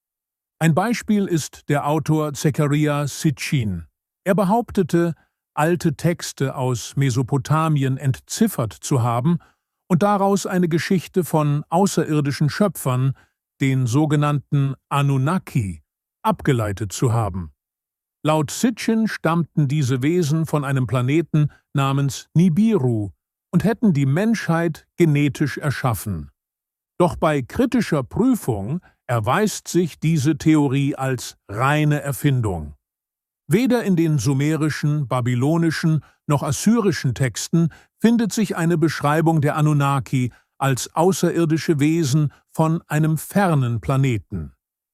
Ein Beispiel ist der Autor Zecharia Sitchin. Er behauptete, alte Texte aus Mesopotamien entziffert zu haben und daraus eine Geschichte von außerirdischen Schöpfern, den sogenannten Anunnaki, abgeleitet zu haben. Laut Sitchin stammten diese Wesen von einem Planeten namens Nibiru und hätten die Menschheit genetisch erschaffen. Doch bei kritischer Prüfung erweist sich diese Theorie als reine Erfindung. Weder in den sumerischen, babylonischen noch assyrischen Texten findet sich eine Beschreibung der Anunnaki als außerirdische Wesen von einem fernen Planeten.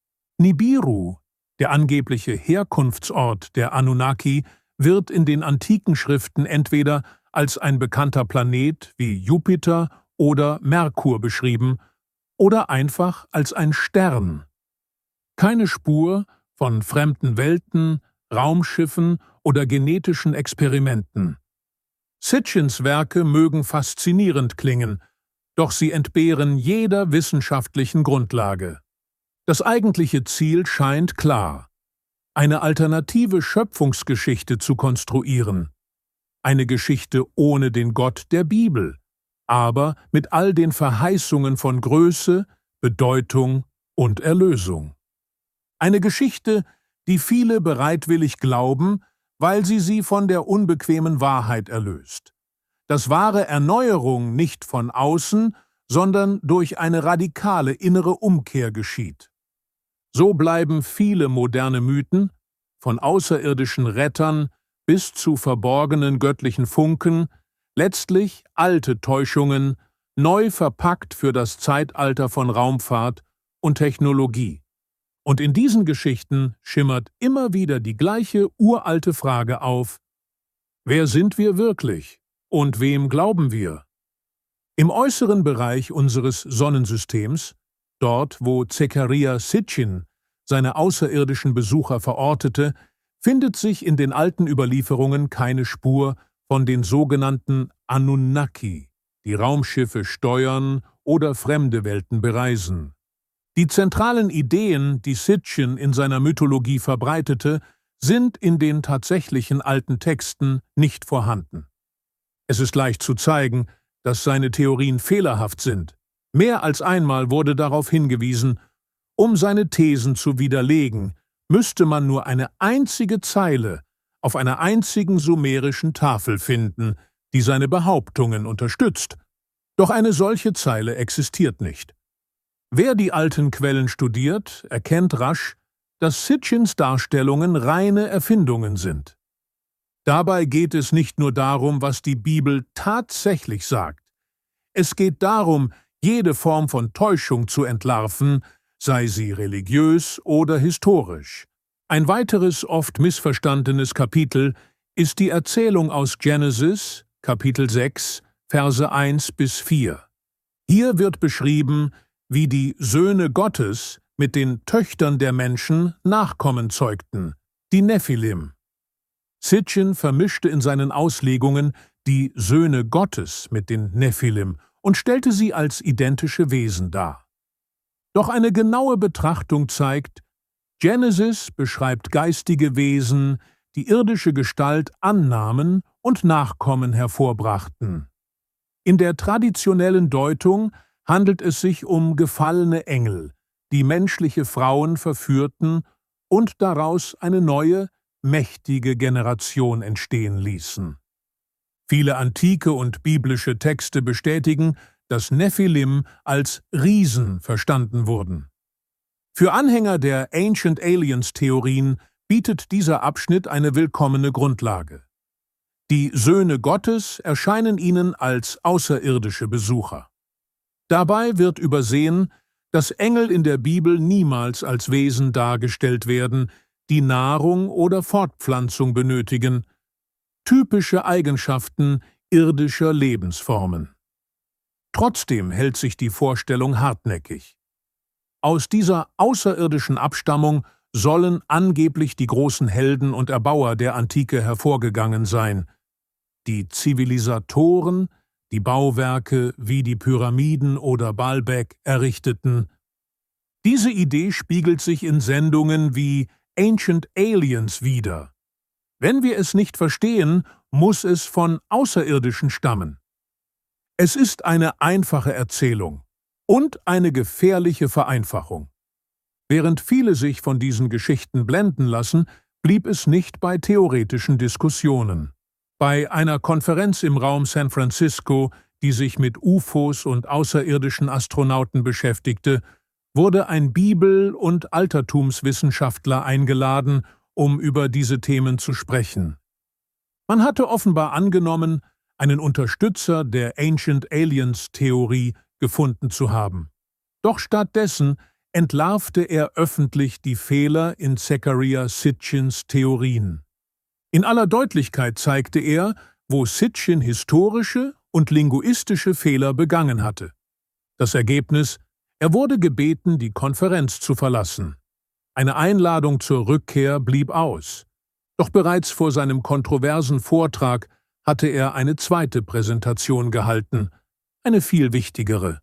Nibiru, der angebliche Herkunftsort der Anunnaki, wird in den antiken Schriften entweder als ein bekannter Planet wie Jupiter oder Merkur beschrieben oder einfach als ein Stern. Keine Spur von fremden Welten, Raumschiffen oder genetischen Experimenten. Sitchins Werke mögen faszinierend klingen, doch sie entbehren jeder wissenschaftlichen Grundlage. Das eigentliche Ziel scheint klar: eine alternative Schöpfungsgeschichte zu konstruieren. Eine Geschichte ohne den Gott der Bibel, aber mit all den Verheißungen von Größe, Bedeutung und Erlösung. Eine Geschichte, die viele bereitwillig glauben, weil sie von der unbequemen Wahrheit erlöst. Dass wahre Erneuerung nicht von außen, sondern durch eine radikale innere Umkehr geschieht. So bleiben viele moderne Mythen, von außerirdischen Rettern bis zu verborgenen göttlichen Funken, letztlich alte Täuschungen, neu verpackt für das Zeitalter von Raumfahrt und Technologie. Und in diesen Geschichten schimmert immer wieder die gleiche uralte Frage auf: Wer sind wir wirklich und wem glauben wir? Im äußeren Bereich unseres Sonnensystems, dort wo Zecharia Sitchin seine außerirdischen Besucher verortete, findet sich in den alten Überlieferungen keine Spur von den sogenannten Anunnaki, die Raumschiffe steuern oder fremde Welten bereisen. Die zentralen Ideen, die Sitchin in seiner Mythologie verbreitete, sind in den tatsächlichen alten Texten nicht vorhanden. Es ist leicht zu zeigen, dass seine Theorien fehlerhaft sind. Mehr als einmal wurde darauf hingewiesen: Um seine Thesen zu widerlegen, müsste man nur eine einzige Zeile auf einer einzigen sumerischen Tafel finden, die seine Behauptungen unterstützt. Doch eine solche Zeile existiert nicht. Wer die alten Quellen studiert, erkennt rasch, dass Sitchins Darstellungen reine Erfindungen sind. Dabei geht es nicht nur darum, was die Bibel tatsächlich sagt. Es geht darum, jede Form von Täuschung zu entlarven, sei sie religiös oder historisch. Ein weiteres oft missverstandenes Kapitel ist die Erzählung aus Genesis, Kapitel 6, Verse 1 bis 4. Hier wird beschrieben, wie die Söhne Gottes mit den Töchtern der Menschen Nachkommen zeugten, die Nephilim. Sitchin vermischte in seinen Auslegungen die Söhne Gottes mit den Nephilim und stellte sie als identische Wesen dar. Doch eine genaue Betrachtung zeigt, Genesis beschreibt geistige Wesen, die irdische Gestalt annahmen und Nachkommen hervorbrachten. In der traditionellen Deutung handelt es sich um gefallene Engel, die menschliche Frauen verführten und daraus eine neue, mächtige Generation entstehen ließen. Viele antike und biblische Texte bestätigen, dass Nephilim als Riesen verstanden wurden. Für Anhänger der Ancient Aliens-Theorien bietet dieser Abschnitt eine willkommene Grundlage. Die Söhne Gottes erscheinen ihnen als außerirdische Besucher. Dabei wird übersehen, dass Engel in der Bibel niemals als Wesen dargestellt werden, die Nahrung oder Fortpflanzung benötigen, typische Eigenschaften irdischer Lebensformen. Trotzdem hält sich die Vorstellung hartnäckig. Aus dieser außerirdischen Abstammung sollen angeblich die großen Helden und Erbauer der Antike hervorgegangen sein. Die Zivilisatoren, die Bauwerke wie die Pyramiden oder Baalbek errichteten. Diese Idee spiegelt sich in Sendungen wie Ancient Aliens wider. Wenn wir es nicht verstehen, muss es von Außerirdischen stammen. Es ist eine einfache Erzählung und eine gefährliche Vereinfachung. Während viele sich von diesen Geschichten blenden lassen, blieb es nicht bei theoretischen Diskussionen. Bei einer Konferenz im Raum San Francisco, die sich mit UFOs und außerirdischen Astronauten beschäftigte, wurde ein Bibel- und Altertumswissenschaftler eingeladen, um über diese Themen zu sprechen. Man hatte offenbar angenommen, einen Unterstützer der Ancient Aliens-Theorie gefunden zu haben. Doch stattdessen entlarvte er öffentlich die Fehler in Zecharia Sitchins Theorien. In aller Deutlichkeit zeigte er, wo Sitchin historische und linguistische Fehler begangen hatte. Das Ergebnis: Er wurde gebeten, die Konferenz zu verlassen. Eine Einladung zur Rückkehr blieb aus. Doch bereits vor seinem kontroversen Vortrag hatte er eine zweite Präsentation gehalten, eine viel wichtigere.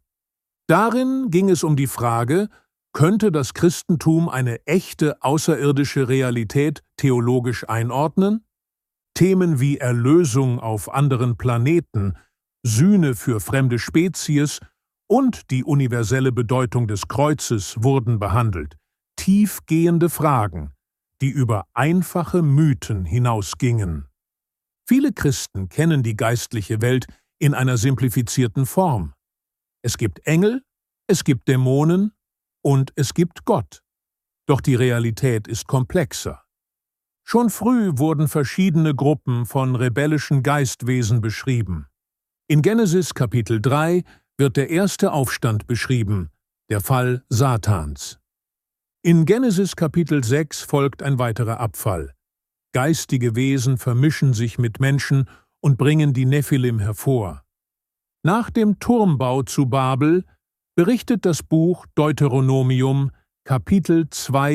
Darin ging es um die Frage, könnte das Christentum eine echte außerirdische Realität theologisch einordnen? Themen wie Erlösung auf anderen Planeten, Sühne für fremde Spezies und die universelle Bedeutung des Kreuzes wurden behandelt. Tiefgehende Fragen, die über einfache Mythen hinausgingen. Viele Christen kennen die geistliche Welt in einer simplifizierten Form. Es gibt Engel, es gibt Dämonen und es gibt Gott. Doch die Realität ist komplexer. Schon früh wurden verschiedene Gruppen von rebellischen Geistwesen beschrieben. In Genesis Kapitel 3 wird der erste Aufstand beschrieben, der Fall Satans. In Genesis Kapitel 6 folgt ein weiterer Abfall. Geistige Wesen vermischen sich mit Menschen und bringen die Nephilim hervor. Nach dem Turmbau zu Babel berichtet das Buch Deuteronomium Kapitel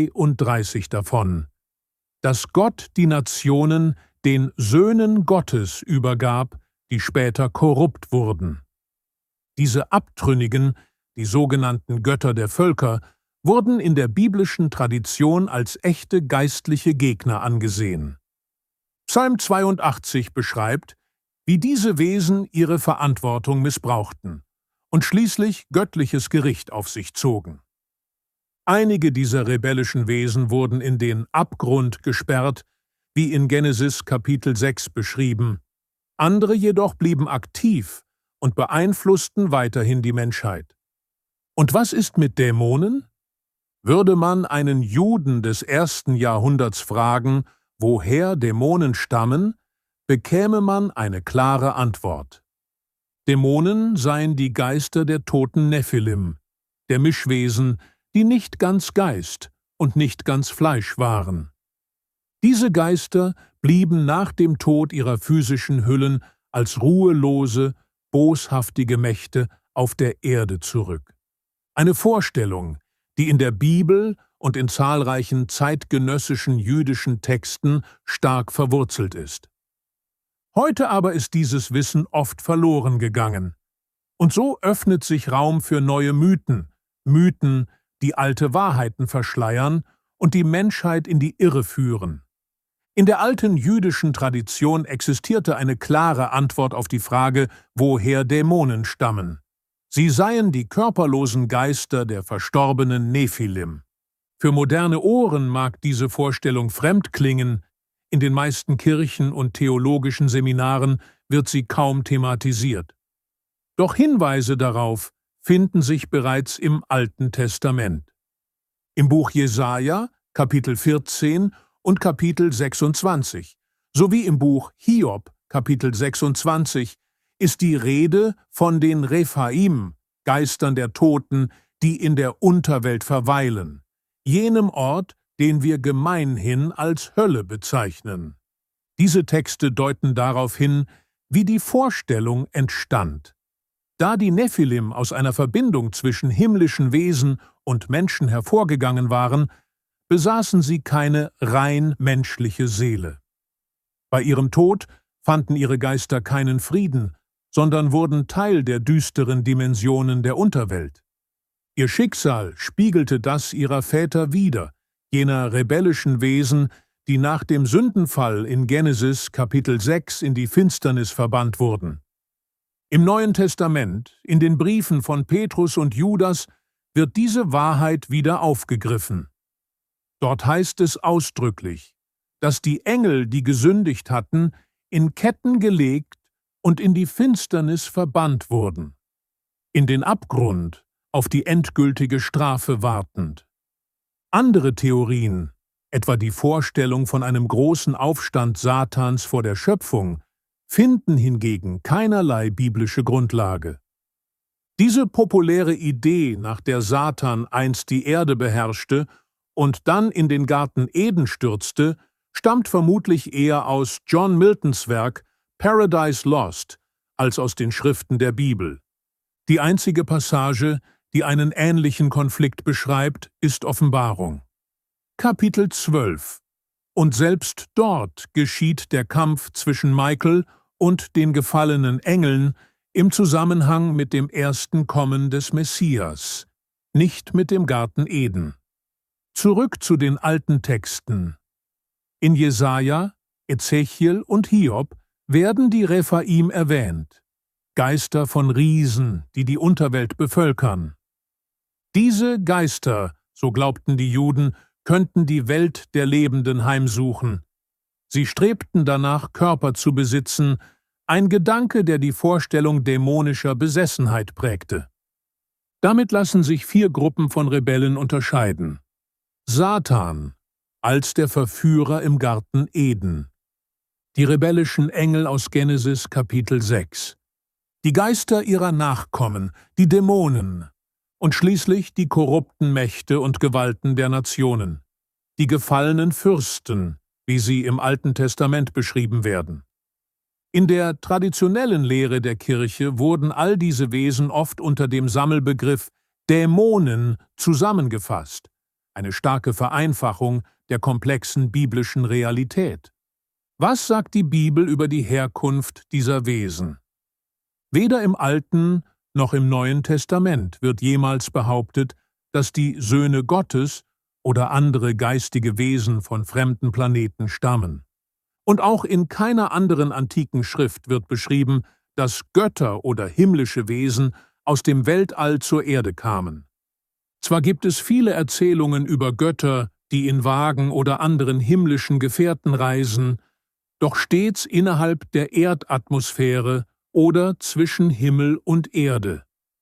32 davon, dass Gott die Nationen den Söhnen Gottes übergab, die später korrupt wurden. Diese Abtrünnigen, die sogenannten Götter der Völker, wurden in der biblischen Tradition als echte geistliche Gegner angesehen. Psalm 82 beschreibt, wie diese Wesen ihre Verantwortung missbrauchten und schließlich göttliches Gericht auf sich zogen. Einige dieser rebellischen Wesen wurden in den Abgrund gesperrt, wie in Genesis Kapitel 6 beschrieben. Andere jedoch blieben aktiv und beeinflussten weiterhin die Menschheit. Und was ist mit Dämonen? Würde man einen Juden des 1. Jahrhunderts fragen, woher Dämonen stammen, bekäme man eine klare Antwort. Dämonen seien die Geister der toten Nephilim, der Mischwesen, die nicht ganz Geist und nicht ganz Fleisch waren. Diese Geister blieben nach dem Tod ihrer physischen Hüllen als ruhelose, boshaftige Mächte auf der Erde zurück. Eine Vorstellung, die in der Bibel und in zahlreichen zeitgenössischen jüdischen Texten stark verwurzelt ist. Heute aber ist dieses Wissen oft verloren gegangen. Und so öffnet sich Raum für neue Mythen, die alte Wahrheiten verschleiern und die Menschheit in die Irre führen. In der alten jüdischen Tradition existierte eine klare Antwort auf die Frage, woher Dämonen stammen. Sie seien die körperlosen Geister der verstorbenen Nephilim. Für moderne Ohren mag diese Vorstellung fremd klingen, in den meisten Kirchen und theologischen Seminaren wird sie kaum thematisiert. Doch Hinweise darauf finden sich bereits im Alten Testament. Im Buch Jesaja, Kapitel 14 und Kapitel 26, sowie im Buch Hiob, Kapitel 26, ist die Rede von den Rephaim, Geistern der Toten, die in der Unterwelt verweilen, jenem Ort, den wir gemeinhin als Hölle bezeichnen. Diese Texte deuten darauf hin, wie die Vorstellung entstand. Da die Nephilim aus einer Verbindung zwischen himmlischen Wesen und Menschen hervorgegangen waren, besaßen sie keine rein menschliche Seele. Bei ihrem Tod fanden ihre Geister keinen Frieden, sondern wurden Teil der düsteren Dimensionen der Unterwelt. Ihr Schicksal spiegelte das ihrer Väter wider, jener rebellischen Wesen, die nach dem Sündenfall in Genesis Kapitel 6 in die Finsternis verbannt wurden. Im Neuen Testament, in den Briefen von Petrus und Judas, wird diese Wahrheit wieder aufgegriffen. Dort heißt es ausdrücklich, dass die Engel, die gesündigt hatten, in Ketten gelegt und in die Finsternis verbannt wurden, in den Abgrund, auf die endgültige Strafe wartend. Andere Theorien, etwa die Vorstellung von einem großen Aufstand Satans vor der Schöpfung, finden hingegen keinerlei biblische Grundlage. Diese populäre Idee, nach der Satan einst die Erde beherrschte und dann in den Garten Eden stürzte, stammt vermutlich eher aus John Miltons Werk Paradise Lost als aus den Schriften der Bibel. Die einzige Passage, die einen ähnlichen Konflikt beschreibt, ist Offenbarung. Kapitel 12. Und selbst dort geschieht der Kampf zwischen Michael und den gefallenen Engeln im Zusammenhang mit dem ersten Kommen des Messias, nicht mit dem Garten Eden. Zurück zu den alten Texten. In Jesaja, Ezechiel und Hiob werden die Rephaim erwähnt, Geister von Riesen, die die Unterwelt bevölkern. Diese Geister, so glaubten die Juden, könnten die Welt der Lebenden heimsuchen. Sie strebten danach, Körper zu besitzen, ein Gedanke, der die Vorstellung dämonischer Besessenheit prägte. Damit lassen sich 4 Gruppen von Rebellen unterscheiden. Satan, als der Verführer im Garten Eden. Die rebellischen Engel aus Genesis Kapitel 6. Die Geister ihrer Nachkommen, die Dämonen. Und schließlich die korrupten Mächte und Gewalten der Nationen. Die gefallenen Fürsten, wie sie im Alten Testament beschrieben werden. In der traditionellen Lehre der Kirche wurden all diese Wesen oft unter dem Sammelbegriff Dämonen zusammengefasst, eine starke Vereinfachung der komplexen biblischen Realität. Was sagt die Bibel über die Herkunft dieser Wesen? Weder im Alten noch im Neuen Testament wird jemals behauptet, dass die Söhne Gottes oder andere geistige Wesen von fremden Planeten stammen. Und auch in keiner anderen antiken Schrift wird beschrieben, dass Götter oder himmlische Wesen aus dem Weltall zur Erde kamen. Zwar gibt es viele Erzählungen über Götter, die in Wagen oder anderen himmlischen Gefährten reisen, doch stets innerhalb der Erdatmosphäre oder zwischen Himmel und Erde.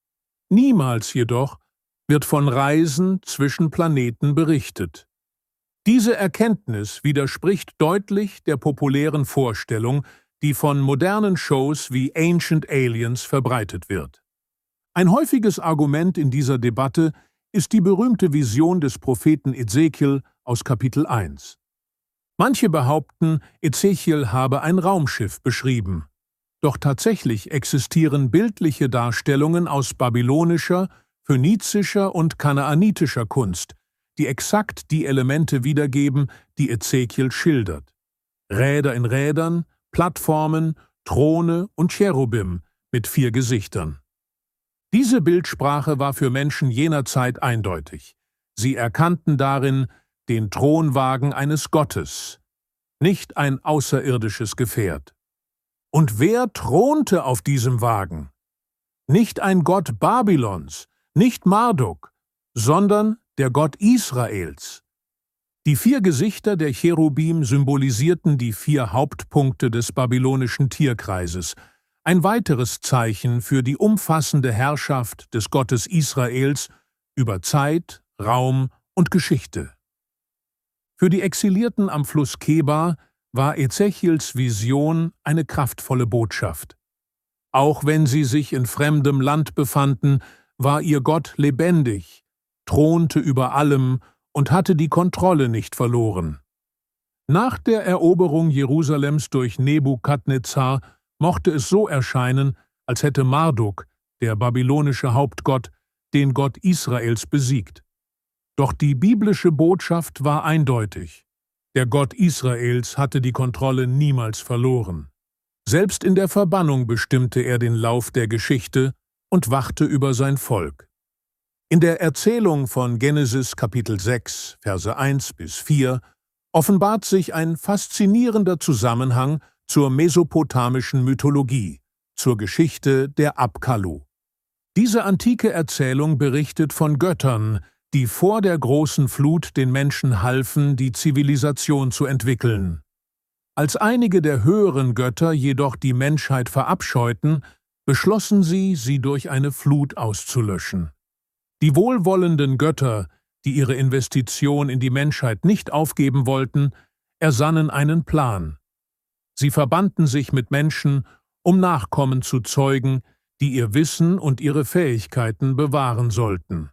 Niemals jedoch wird von Reisen zwischen Planeten berichtet. Diese Erkenntnis widerspricht deutlich der populären Vorstellung, die von modernen Shows wie Ancient Aliens verbreitet wird. Ein häufiges Argument in dieser Debatte ist die berühmte Vision des Propheten Ezekiel aus Kapitel 1. Manche behaupten, Ezechiel habe ein Raumschiff beschrieben. Doch tatsächlich existieren bildliche Darstellungen aus babylonischer, phönizischer und kanaanitischer Kunst, die exakt die Elemente wiedergeben, die Ezekiel schildert. Räder in Rädern, Plattformen, Throne und Cherubim mit 4 Gesichtern. Diese Bildsprache war für Menschen jener Zeit eindeutig. Sie erkannten darin den Thronwagen eines Gottes, nicht ein außerirdisches Gefährt. Und wer thronte auf diesem Wagen? Nicht ein Gott Babylons, nicht Marduk, sondern der Gott Israels. Die 4 Gesichter der Cherubim symbolisierten die 4 Hauptpunkte des babylonischen Tierkreises, ein weiteres Zeichen für die umfassende Herrschaft des Gottes Israels über Zeit, Raum und Geschichte. Für die Exilierten am Fluss Kebar war Ezechiels Vision eine kraftvolle Botschaft. Auch wenn sie sich in fremdem Land befanden, war ihr Gott lebendig, thronte über allem und hatte die Kontrolle nicht verloren. Nach der Eroberung Jerusalems durch Nebukadnezar mochte es so erscheinen, als hätte Marduk, der babylonische Hauptgott, den Gott Israels besiegt. Doch die biblische Botschaft war eindeutig. Der Gott Israels hatte die Kontrolle niemals verloren. Selbst in der Verbannung bestimmte er den Lauf der Geschichte und wachte über sein Volk. In der Erzählung von Genesis Kapitel 6, Verse 1 bis 4 offenbart sich ein faszinierender Zusammenhang zur mesopotamischen Mythologie, zur Geschichte der Apkallu. Diese antike Erzählung berichtet von Göttern, die vor der großen Flut den Menschen halfen, die Zivilisation zu entwickeln. Als einige der höheren Götter jedoch die Menschheit verabscheuten, beschlossen sie durch eine Flut auszulöschen. Die wohlwollenden Götter, die ihre Investition in die Menschheit nicht aufgeben wollten, ersannen einen Plan. Sie verbanden sich mit Menschen, um Nachkommen zu zeugen, die ihr Wissen und ihre Fähigkeiten bewahren sollten.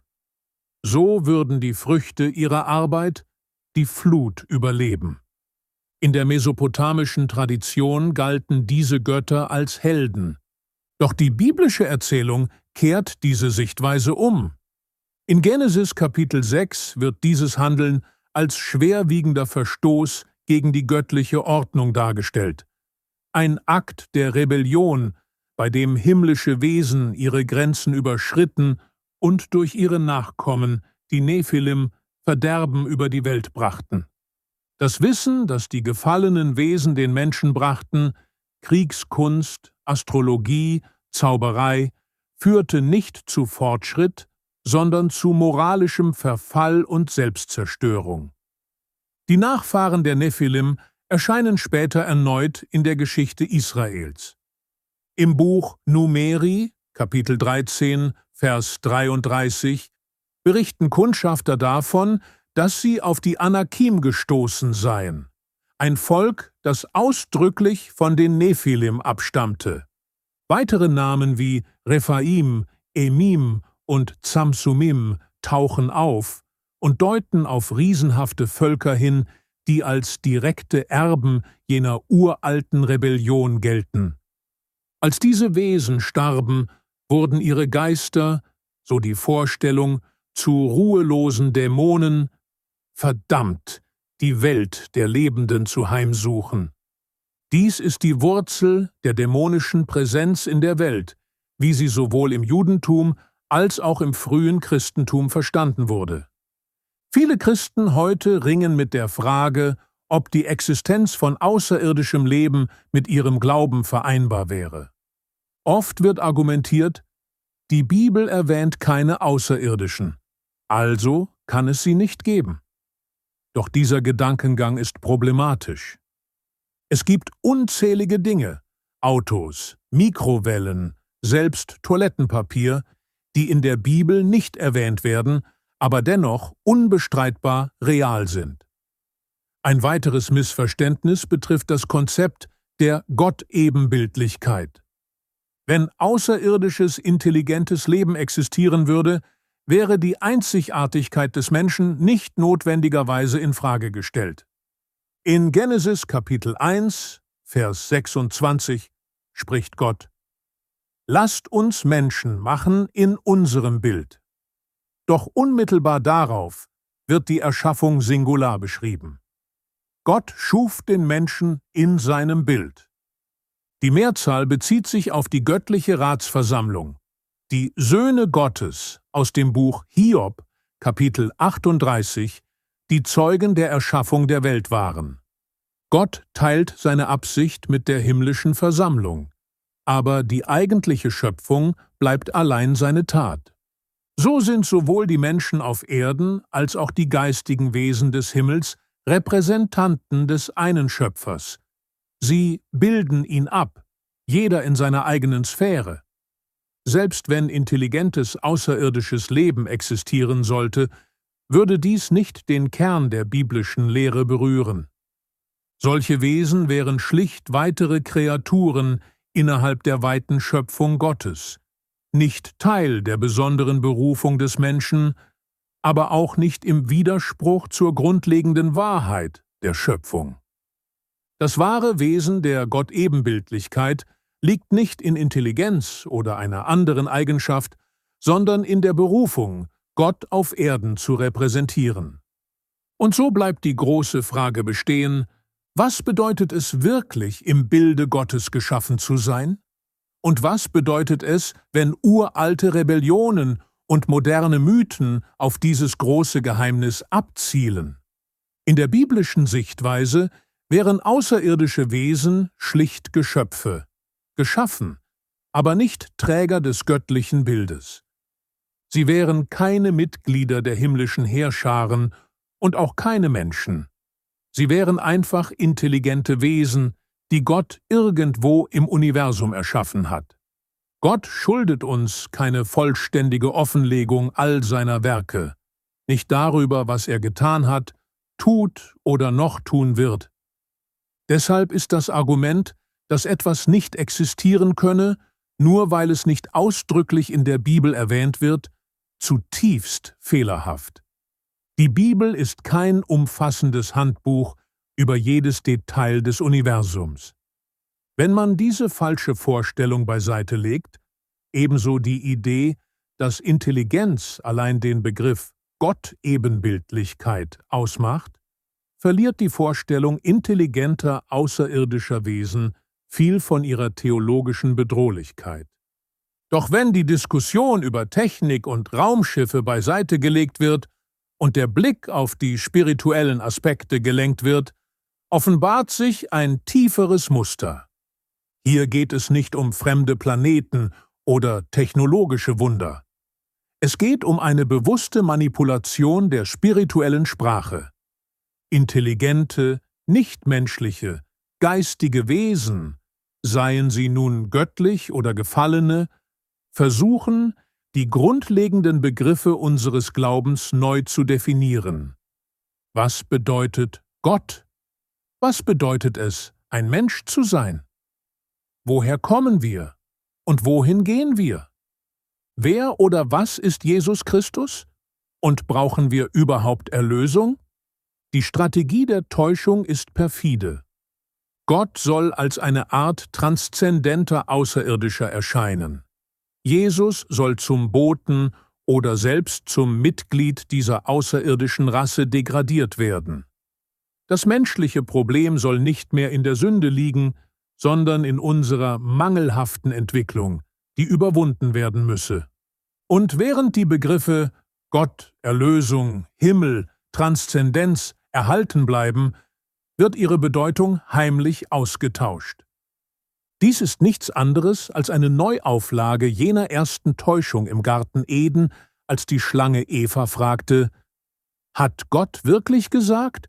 So würden die Früchte ihrer Arbeit die Flut überleben. In der mesopotamischen Tradition galten diese Götter als Helden. Doch die biblische Erzählung kehrt diese Sichtweise um. In Genesis Kapitel 6 wird dieses Handeln als schwerwiegender Verstoß gegen die göttliche Ordnung dargestellt. Ein Akt der Rebellion, bei dem himmlische Wesen ihre Grenzen überschritten und durch ihre Nachkommen, die Nephilim, Verderben über die Welt brachten. Das Wissen, das die gefallenen Wesen den Menschen brachten, Kriegskunst, Astrologie, Zauberei, führte nicht zu Fortschritt, sondern zu moralischem Verfall und Selbstzerstörung. Die Nachfahren der Nephilim erscheinen später erneut in der Geschichte Israels. Im Buch Numeri, Kapitel 13, Vers 33, berichten Kundschafter davon, dass sie auf die Anakim gestoßen seien, ein Volk, das ausdrücklich von den Nephilim abstammte. Weitere Namen wie Rephaim, Emim und Zamsumim tauchen auf und deuten auf riesenhafte Völker hin, die als direkte Erben jener uralten Rebellion gelten. Als diese Wesen starben, wurden ihre Geister, so die Vorstellung, zu ruhelosen Dämonen, verdammt, die Welt der Lebenden zu heimsuchen. Dies ist die Wurzel der dämonischen Präsenz in der Welt, wie sie sowohl im Judentum als auch im frühen Christentum verstanden wurde. Viele Christen heute ringen mit der Frage, ob die Existenz von außerirdischem Leben mit ihrem Glauben vereinbar wäre. Oft wird argumentiert, die Bibel erwähnt keine Außerirdischen, also kann es sie nicht geben. Doch dieser Gedankengang ist problematisch. Es gibt unzählige Dinge, Autos, Mikrowellen, selbst Toilettenpapier, die in der Bibel nicht erwähnt werden, aber dennoch unbestreitbar real sind. Ein weiteres Missverständnis betrifft das Konzept der Gottebenbildlichkeit. Wenn außerirdisches, intelligentes Leben existieren würde, wäre die Einzigartigkeit des Menschen nicht notwendigerweise in Frage gestellt. In Genesis Kapitel 1, Vers 26 spricht Gott: Lasst uns Menschen machen in unserem Bild. Doch unmittelbar darauf wird die Erschaffung Singular beschrieben. Gott schuf den Menschen in seinem Bild. Die Mehrzahl bezieht sich auf die göttliche Ratsversammlung, die Söhne Gottes aus dem Buch Hiob, Kapitel 38, die Zeugen der Erschaffung der Welt waren. Gott teilt seine Absicht mit der himmlischen Versammlung, aber die eigentliche Schöpfung bleibt allein seine Tat. So sind sowohl die Menschen auf Erden als auch die geistigen Wesen des Himmels Repräsentanten des einen Schöpfers. Sie bilden ihn ab, jeder in seiner eigenen Sphäre. Selbst wenn intelligentes außerirdisches Leben existieren sollte, würde dies nicht den Kern der biblischen Lehre berühren. Solche Wesen wären schlicht weitere Kreaturen innerhalb der weiten Schöpfung Gottes, nicht Teil der besonderen Berufung des Menschen, aber auch nicht im Widerspruch zur grundlegenden Wahrheit der Schöpfung. Das wahre Wesen der Gottebenbildlichkeit liegt nicht in Intelligenz oder einer anderen Eigenschaft, sondern in der Berufung, Gott auf Erden zu repräsentieren. Und so bleibt die große Frage bestehen: Was bedeutet es wirklich, im Bilde Gottes geschaffen zu sein? Und was bedeutet es, wenn uralte Rebellionen und moderne Mythen auf dieses große Geheimnis abzielen? In der biblischen Sichtweise wären außerirdische Wesen schlicht Geschöpfe, geschaffen, aber nicht Träger des göttlichen Bildes. Sie wären keine Mitglieder der himmlischen Heerscharen und auch keine Menschen. Sie wären einfach intelligente Wesen, die Gott irgendwo im Universum erschaffen hat. Gott schuldet uns keine vollständige Offenlegung all seiner Werke, nicht darüber, was er getan hat, tut oder noch tun wird. Deshalb ist das Argument, dass etwas nicht existieren könne, nur weil es nicht ausdrücklich in der Bibel erwähnt wird, zutiefst fehlerhaft. Die Bibel ist kein umfassendes Handbuch über jedes Detail des Universums. Wenn man diese falsche Vorstellung beiseite legt, ebenso die Idee, dass Intelligenz allein den Begriff Gottebenbildlichkeit ausmacht, verliert die Vorstellung intelligenter außerirdischer Wesen viel von ihrer theologischen Bedrohlichkeit. Doch wenn die Diskussion über Technik und Raumschiffe beiseite gelegt wird und der Blick auf die spirituellen Aspekte gelenkt wird, offenbart sich ein tieferes Muster. Hier geht es nicht um fremde Planeten oder technologische Wunder. Es geht um eine bewusste Manipulation der spirituellen Sprache. Intelligente, nichtmenschliche, geistige Wesen, seien sie nun göttlich oder gefallene, versuchen, die grundlegenden Begriffe unseres Glaubens neu zu definieren. Was bedeutet Gott? Was bedeutet es, ein Mensch zu sein? Woher kommen wir? Und wohin gehen wir? Wer oder was ist Jesus Christus? Und brauchen wir überhaupt Erlösung? Die Strategie der Täuschung ist perfide. Gott soll als eine Art transzendenter Außerirdischer erscheinen. Jesus soll zum Boten oder selbst zum Mitglied dieser außerirdischen Rasse degradiert werden. Das menschliche Problem soll nicht mehr in der Sünde liegen, sondern in unserer mangelhaften Entwicklung, die überwunden werden müsse. Und während die Begriffe Gott, Erlösung, Himmel, Transzendenz erhalten bleiben, wird ihre Bedeutung heimlich ausgetauscht. Dies ist nichts anderes als eine Neuauflage jener ersten Täuschung im Garten Eden, als die Schlange Eva fragte: Hat Gott wirklich gesagt?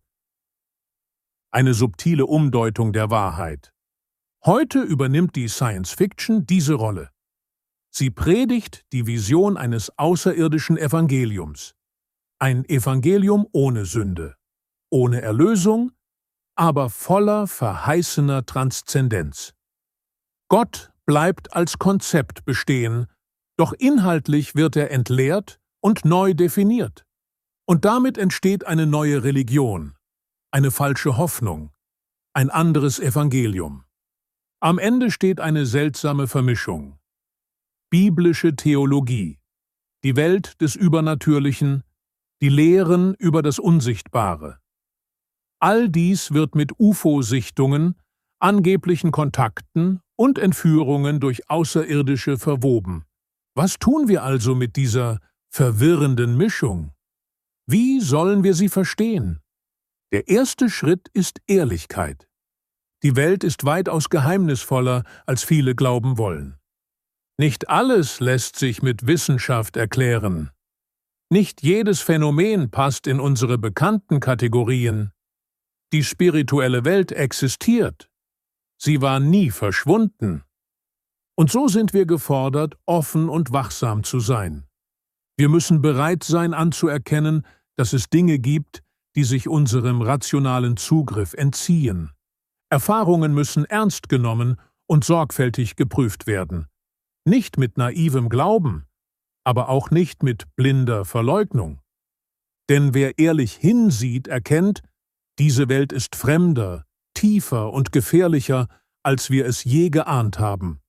Eine subtile Umdeutung der Wahrheit. Heute übernimmt die Science Fiction diese Rolle. Sie predigt die Vision eines außerirdischen Evangeliums. Ein Evangelium ohne Sünde, ohne Erlösung, aber voller verheißener Transzendenz. Gott bleibt als Konzept bestehen, doch inhaltlich wird er entleert und neu definiert. Und damit entsteht eine neue Religion, eine falsche Hoffnung, ein anderes Evangelium. Am Ende steht eine seltsame Vermischung. Biblische Theologie, die Welt des Übernatürlichen, die Lehren über das Unsichtbare. All dies wird mit UFO-Sichtungen, angeblichen Kontakten und Entführungen durch Außerirdische verwoben. Was tun wir also mit dieser verwirrenden Mischung? Wie sollen wir sie verstehen? Der erste Schritt ist Ehrlichkeit. Die Welt ist weitaus geheimnisvoller, als viele glauben wollen. Nicht alles lässt sich mit Wissenschaft erklären. Nicht jedes Phänomen passt in unsere bekannten Kategorien. Die spirituelle Welt existiert. Sie war nie verschwunden. Und so sind wir gefordert, offen und wachsam zu sein. Wir müssen bereit sein anzuerkennen, dass es Dinge gibt, die sich unserem rationalen Zugriff entziehen. Erfahrungen müssen ernst genommen und sorgfältig geprüft werden. Nicht mit naivem Glauben, aber auch nicht mit blinder Verleugnung. Denn wer ehrlich hinsieht, erkennt, diese Welt ist fremder, tiefer und gefährlicher, als wir es je geahnt haben.